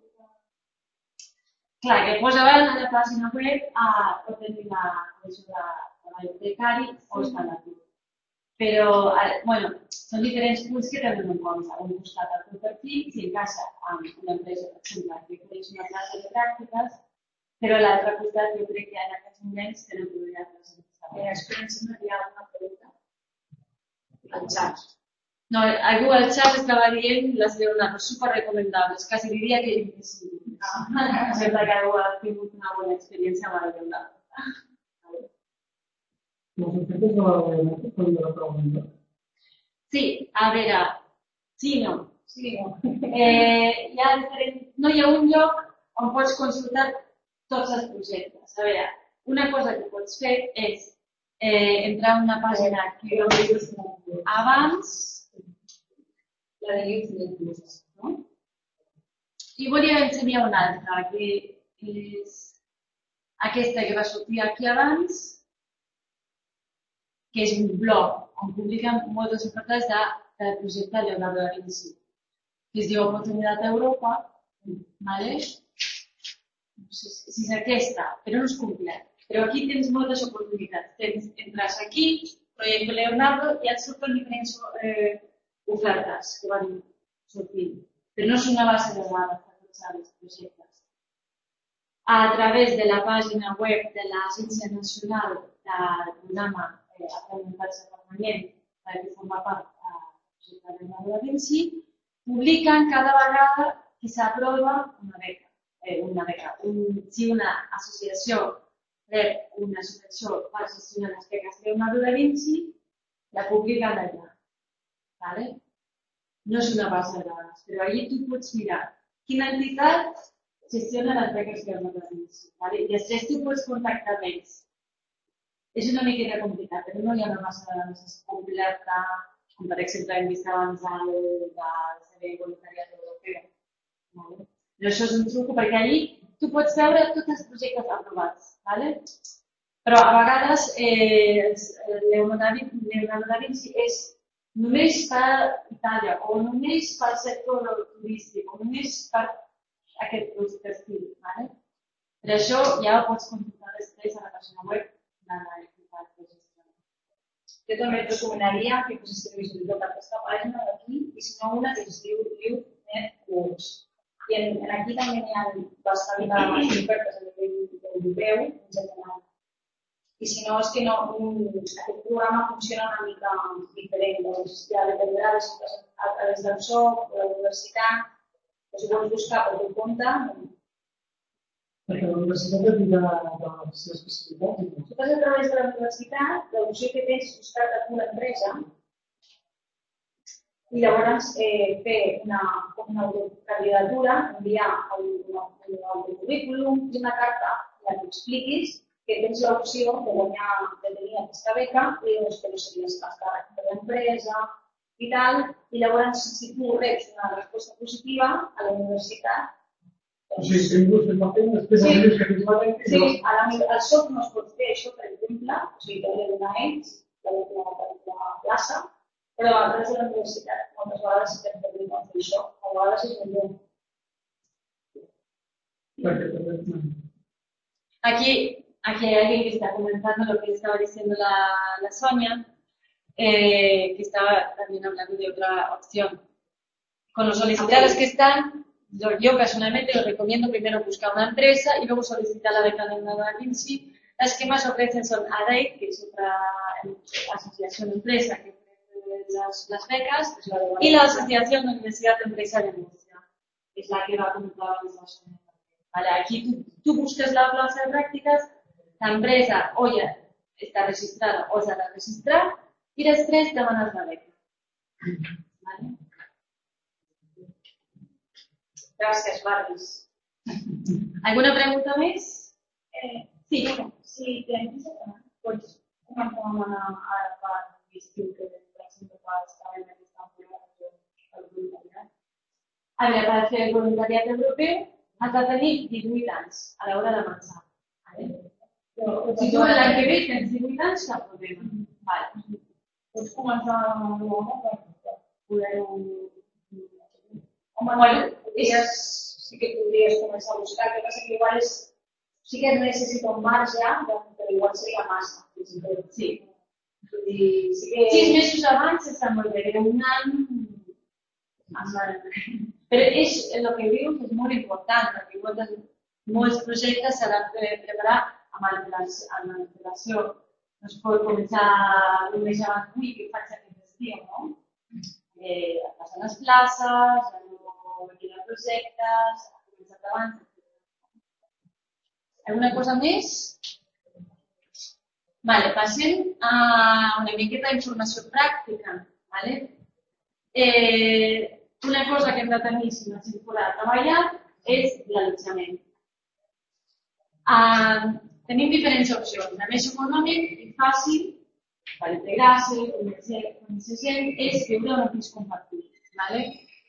Clar, que posava a la pàgina web o tenir la condició de treball precari o estar a l'atur. Però, bueno, són diferents punts que tenen en compte. Un costat el teu perfil, si encaixa amb una empresa, per exemple, que ofereix una classe de pràctiques, però l'altre costat jo crec que en aquests moments tenen prioritat les empreses. Experiència no hi ha una pregunta. El xat. No, algú al xat estava dient les Leonardo superrecomendables, quasi diria que imprescindibles. Sembla que algú ha tingut una bona experiència amb el Leonardo. Les ofertes de la Leonardo són de la pregunta? Sí, a veure, sí no. Sí, no. No hi ha un lloc on pots consultar tots els projectes. A veure, una cosa que pots fer és entrar a una pàgina que abans, la de Youth Inclusion, no? I volia ensenyar una altra, que és aquesta que va sortir aquí abans, que és un blog on publiquen moltes ofertes del projecte Leonardo da Vinci, que es diu Oportunitat Europa, ¿vale? No sé si és aquesta, però no és complet. Però aquí tens moltes oportunitats. Entres aquí, Projecte Leonardo, i et surten diferents ofertes que van sortint. Però no és una base de dades per tots els projectes. A través de la pàgina web de l'Agència Nacional del Programa Aprenentatge Permanent, que forma part del projecte Leonardo da Vinci, publiquen cada vegada que s'aprova una beca. Si una associació rep una subvenció per gestionar les beques Leonardo da Vinci, la publiquen allà. ¿Vale? No és una base de dades, però allí tu pots mirar quina entitat gestiona les beques Leonardo da Vinci. ¿Vale? I després tu pots contactar amb ells. És una miqueta complicat, però no hi ha una base de dades completa, com per exemple hem vist abans del Servei Voluntariat Europeu. ¿Vale? Però això és un truc perquè allí tu pots veure tots els projectes aprovats. ¿Vale? Però a vegades Leonardo da Vinci és només per Itàlia, o només pel sector turístic, o només per aquest estil. ¿Vale? Per això ja ho pots consultar després a la pàgina web de l'entitat de gestió. Jo també et recomanaria que posessis visibilitat per aquesta pàgina d'aquí, i si no una que es diu Youth Networks. I aquí també hi ha bastant ofertes a nivell europeu en general. I si no, és que no, aquest programa funciona una mica diferent. Ja dependrà a través del SOC, de la universitat, si vols buscar per teu compte. Perquè la universitat et dirà la seva especialitat. Si fas a través de la universitat, l'opció que tens és buscar-te una empresa i llavors fer una autocandidatura, enviar un autocurrículum i una carta en la que expliquis que tens l'opció de guanyar, de tenir aquesta beca i doncs que no series pas càrrec de l'empresa i tal. I llavors, si tu reps una resposta positiva a la universitat, O sigui, si ningú se'n va fer, després de que tens la beca... sí, al SOC no es pot fer això, per exemple, o sigui, t'hauria de donar ells la plaça, però a través de la universitat moltes vegades sí que et permeten fer això, a vegades és millor. Aquí hay alguien que está comentando lo que estaba diciendo la Sonia, que estaba también hablando de otra opción. Con los solicitados que están, yo personalmente os recomiendo primero buscar una empresa y luego solicitar la beca de una Da Vinci. Las que más ofrecen son ADEIC, que es otra asociación de empresa que ofrece las becas, y la Asociación de Universidad de Empresa de Murcia, que es la que va a comentar la Sonia. Vale, aquí tú buscas la plaza de prácticas, la empresa o ja està registrada o s'ha de registrar i després demanes la beca. Vale? Gràcies, Barris. ¿Alguna pregunta més? Sí, si tens, pots comentar amb ara per l'estiu que per exemple estar en aquesta temporada del voluntariat. A veure, per fer el voluntariat europeu has de tenir 18 anys a l'hora de marxar. Si tu l'any que ve tens 18 anys, cap problema. Vale. Pots començar amb l'home per poder-ho... Bueno, sí que podries començar a buscar, el que passa que igual sí que necessita un marge, però igual seria massa. Sí. Sí que... 6 mesos abans està molt bé, però un any... Però és el que dius és molt important, perquè molts projectes s'han de preparar amb antelació. No es pot començar només abans, ui, què faig aquest estiu, no? Passen les places, maquinar projectes, començar abans. Alguna cosa més? Vale, passem a una miqueta d'informació pràctica. Vale? Una cosa que hem de tenir si no s'hi podrà treballar és l'allotjament. Tenim diferents opcions. La més econòmic i fàcil per integrar-se, conèixer gent, és viure en un pis compartit. Vale?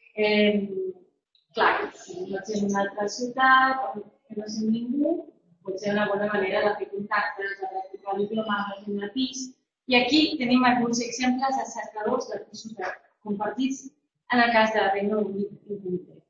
Clar, si no ets en una altra ciutat, que no sent ningú, pot ser una bona manera de fer contactes, de practicar diplomes en el pis. I aquí tenim alguns exemples de cercadors de pisos compartits en el cas de Regne Unit i concret.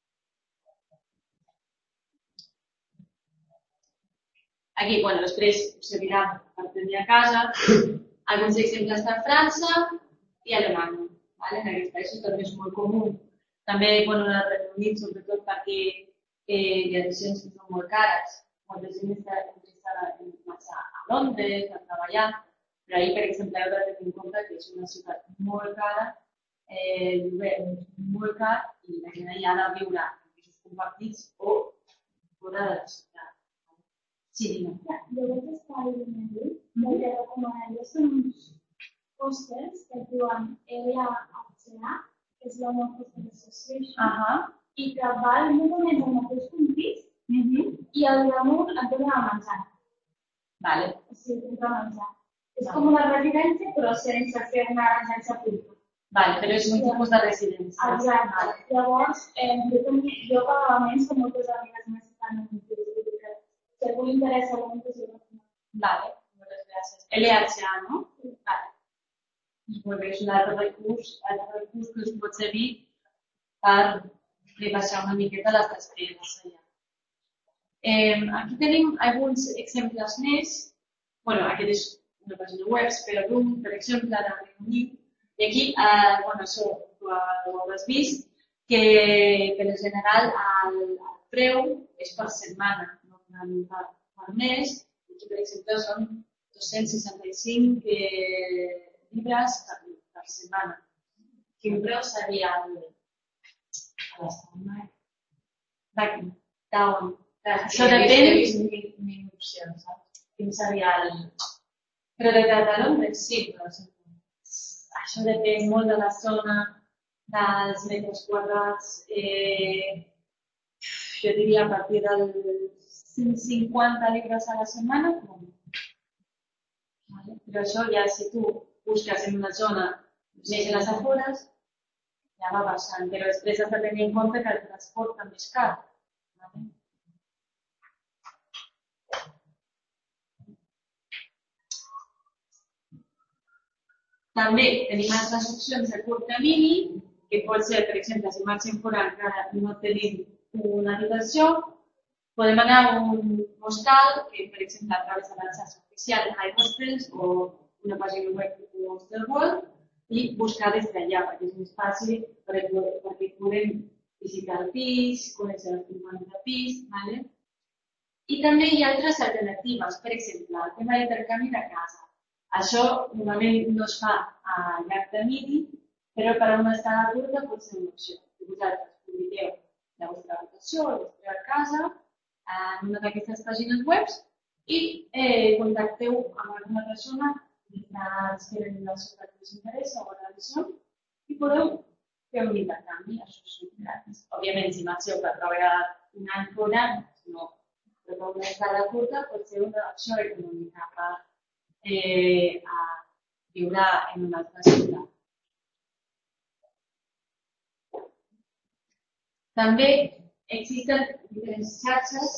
Aquí, bueno, després servirà per tenir a casa alguns exemples de França i Alemanya. En aquests països també és molt comú. També, bueno, en el Regne Unit, sobretot perquè les habitacions són molt cares. Molta gent està interessada en marxar a Londres, a treballar, però ahir, per exemple, heu de tenir en compte que és una ciutat molt cara, el lloguer molt car i la gent allà ha de viure en pisos compartits o fora de la ciutat. Sí, digue'm. Jo vaig estar a l'Inneri, el que recomanaria són uns hostels que es diuen LHA, que és l'Home Hostel Association, i que val més o menys el mateix que un pis i al damunt et dona a menjar. Vale. O sigui, et dona a menjar. És com una residència, però sense ser una residència pública. Vale, però és un tipus de residència. Exacte. Llavors, jo pagava menys que moltes amigues més que estan en un pis. Si algú li interessa, Vale, moltes gràcies. LHA, no? Vale. Molt bé, és un altre recurs que us pot servir per rebaixar una miqueta les despeses allà. Aquí tenim alguns exemples més. Bueno, aquest és una pàgina web, Spare-Room, per exemple, de Regne Unit. I aquí, bueno, això ho hauràs vist, que per general el preu és per setmana, no per mes. Aquí, per exemple, són 265 llibres per setmana. Quin preu seria a la setmana? Això depèn. Mil opcions, saps? Quin seria el... Però de Londres, sí, però això depèn molt de la zona, dels metres quadrats. Jo diria a partir dels 150 llibres a la setmana. Però això ja, si tu busques en una zona més a les afores, ja va baixant. Però després has de tenir en compte que el transport també és car. També tenim altres opcions a curt termini, que pot ser, per exemple, si marxem fora encara no tenim una habitació, podem anar a un hostal, que per exemple a través de la xarxa oficial de iHostels o una pàgina web de Hostel World i buscar des d'allà, perquè és més fàcil perquè podem visitar el pis, conèixer els companys de pis, ¿vale? I també hi ha altres alternatives, per exemple, el tema d'intercanvi de casa. Això normalment no es fa a llarg termini, però per a una estada curta pot ser una opció. Vosaltres publiqueu la vostra habitació, la vostra casa, en una d'aquestes pàgines web i contacteu amb alguna persona que tenen el seu que us interessa o la visió i podeu fer un intercanvi. Això és gratis. Òbviament, si marxeu per treballar un any fora, no. Però per una estada curta pot ser una opció econòmica per a viure en una altra ciutat. També existen diferents xarxes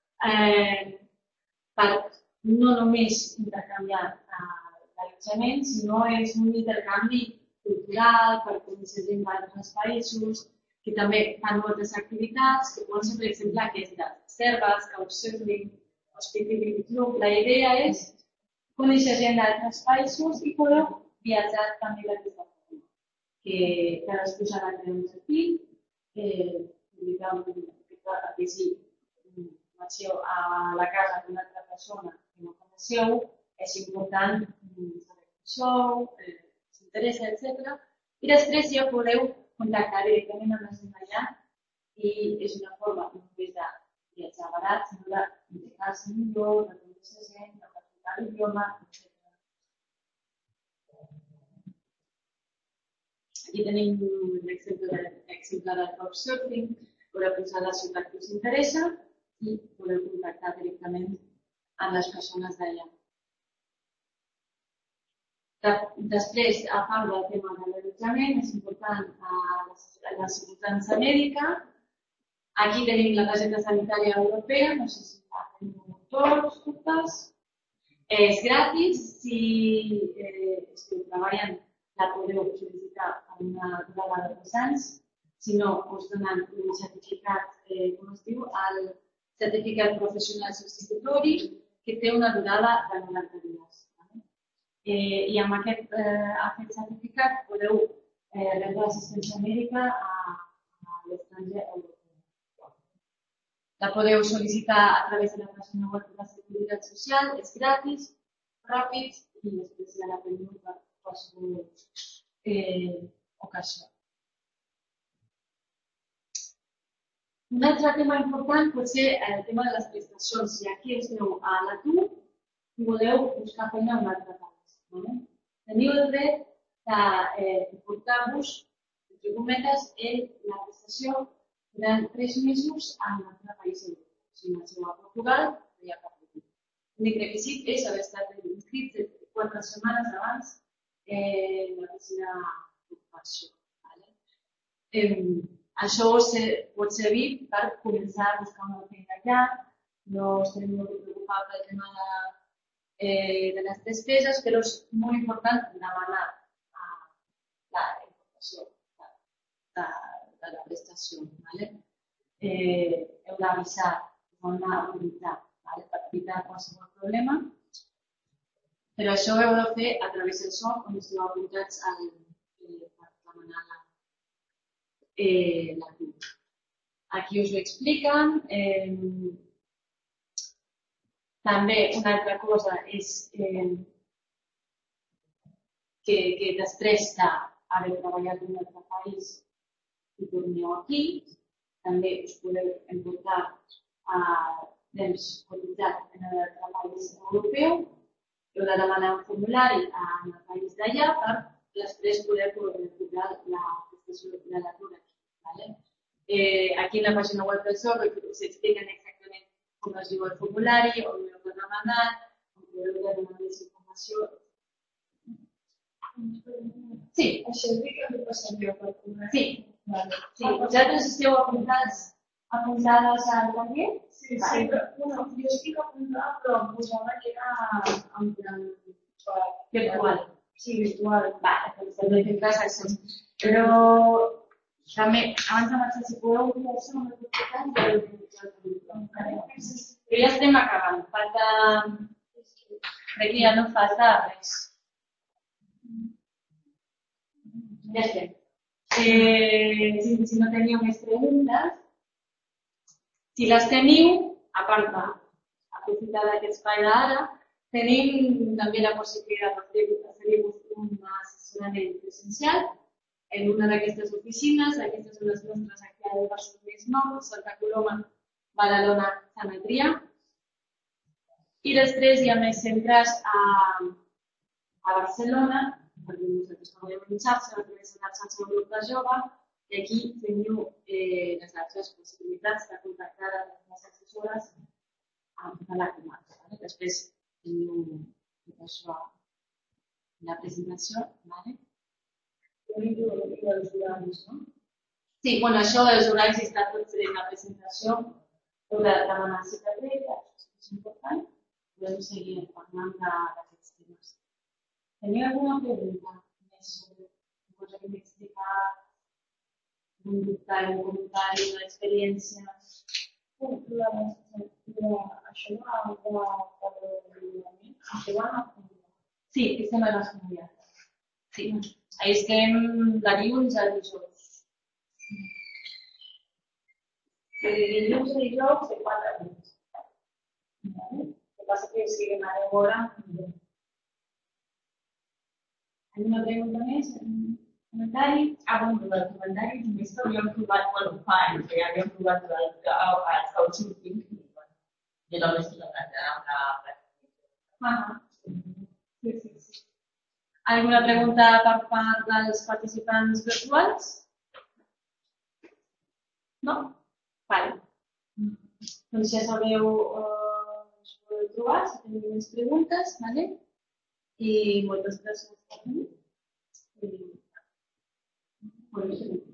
per no només intercanviar l'allotjament, sinó és un intercanvi cultural, per conèixer gent d'altres països, que també fan moltes activitats, que poden ser, per exemple, aquestes, serves, couchsurfing, hospitality club. La idea és conèixer gent d'altres països i poder viatjar també d'aquesta forma. Que cadascú s'ha de crear un perfil, publicar que si marxeu a la casa d'una altra persona que no coneixeu, és important saber qui sou, si interessa, etc. I després ja podeu contactar directament amb la gent allà i és una forma no només de viatjar barat, sinó d'integrarse millor, de conèixer gent, l'idioma, etc. Aquí tenim l'exemple del couchsurfing, podeu posar la ciutat que us interessa i podeu contactar directament amb les persones d'allà. Després, a part del tema de l'allotjament, és important l'assegurança mèdica. Aquí tenim la targeta sanitària europea, no sé si la teniu totes. És gratis, si esteu treballant la podeu sol·licitar a una durada de 2 anys, si no us donen un certificat, com es diu, el certificat professional substitutori, que té una durada de 90 dies. I amb aquest certificat podeu rebre assistència mèdica a l'estranger europeu. La podeu sol·licitar a través de la pàgina web de la Seguretat Social, és gratis, ràpid i després ja la teniu per qualsevol ocasió. Un altre tema important pot ser el tema de les prestacions. Si aquí esteu a l'atur i voleu buscar feina a un altre país. Teniu el dret de portar-vos, entre cometes, la prestació durant 3 mesos a un altre país europeu. Si marxeu a Portugal, no hi ha cap problema. L'únic requisit és haver estat inscrit 4 setmanes abans en l'oficina d'ocupació. Això pot servir per començar a buscar una feina allà, no us teniu molt preocupar pel tema de les despeses, però és molt important demanar la informació de la prestació. Heu d'avisar de forma autoritzada per evitar qualsevol problema, però això ho heu de fer a través del SOC on esteu apuntats per demanar l'atur. Aquí us ho expliquen. També una altra cosa és que després d'haver treballat en un altre país i torneu aquí, també us podeu emportar temps cotitzat en l'altre país europeu, heu de demanar un formulari en el país d'allà per després poder cobrar la prestació de l'atur aquí. ¿Vale? Aquí en la pàgina web del SOR us expliquen exactament com es diu el formulari, on ho heu de demanar, on podeu demanar més informació. Sí. Això és que ho passaria per correu. Sí. Sí. Vosaltres esteu apuntades al taller? Sí, però jo estic apuntada, però em posava que era en plan virtual. Sí, virtual. Vale, doncs també tindràs accés. Però també, abans de marxar, si podeu dir això, no puc tocar, però ja estem acabant. Falta... Crec que ja no falta res. Ja estem. Si no teniu més preguntes, si les teniu, a part d'aprofitar d'aquest espai d'ara, tenim també la possibilitat de fer-vos un assessorament presencial en una d'aquestes oficines. Aquestes són les nostres aquí a Barcelona, Santa Coloma, Badalona, Sant Adrià. I després hi ha més centres a Barcelona, perquè nosaltres treballem en xarxa, a través de la xarxa del grup de jove, i aquí teniu les altres possibilitats de contactar les assessores de la comarca. Després teniu tot això, la presentació. I els horaris, no? Sí, bueno, això dels horaris està tot en la presentació. Heu de demanar cita prèvia, això és important. Podem seguir parlant d'aquests temes. Teniu alguna pregunta més sobre cosa que m'he explicat? Un dubte, un comentari, una experiència? Això va Sí, estem a les comunitats. Sí, estem de dilluns a dijous. De dilluns a dijous de 4 nits. El que passa que si demaneu hora... Alguna pregunta més? Comentari? Bueno, del comentari només que havíem provat, que ja havíem provat el couchsurfing, jo també estic encantada amb la Sí. Alguna pregunta per part dels participants virtuals? No? Vale. Doncs ja sabeu us podeu trobar, si teniu més preguntes, vale? I moltes gràcies per venir.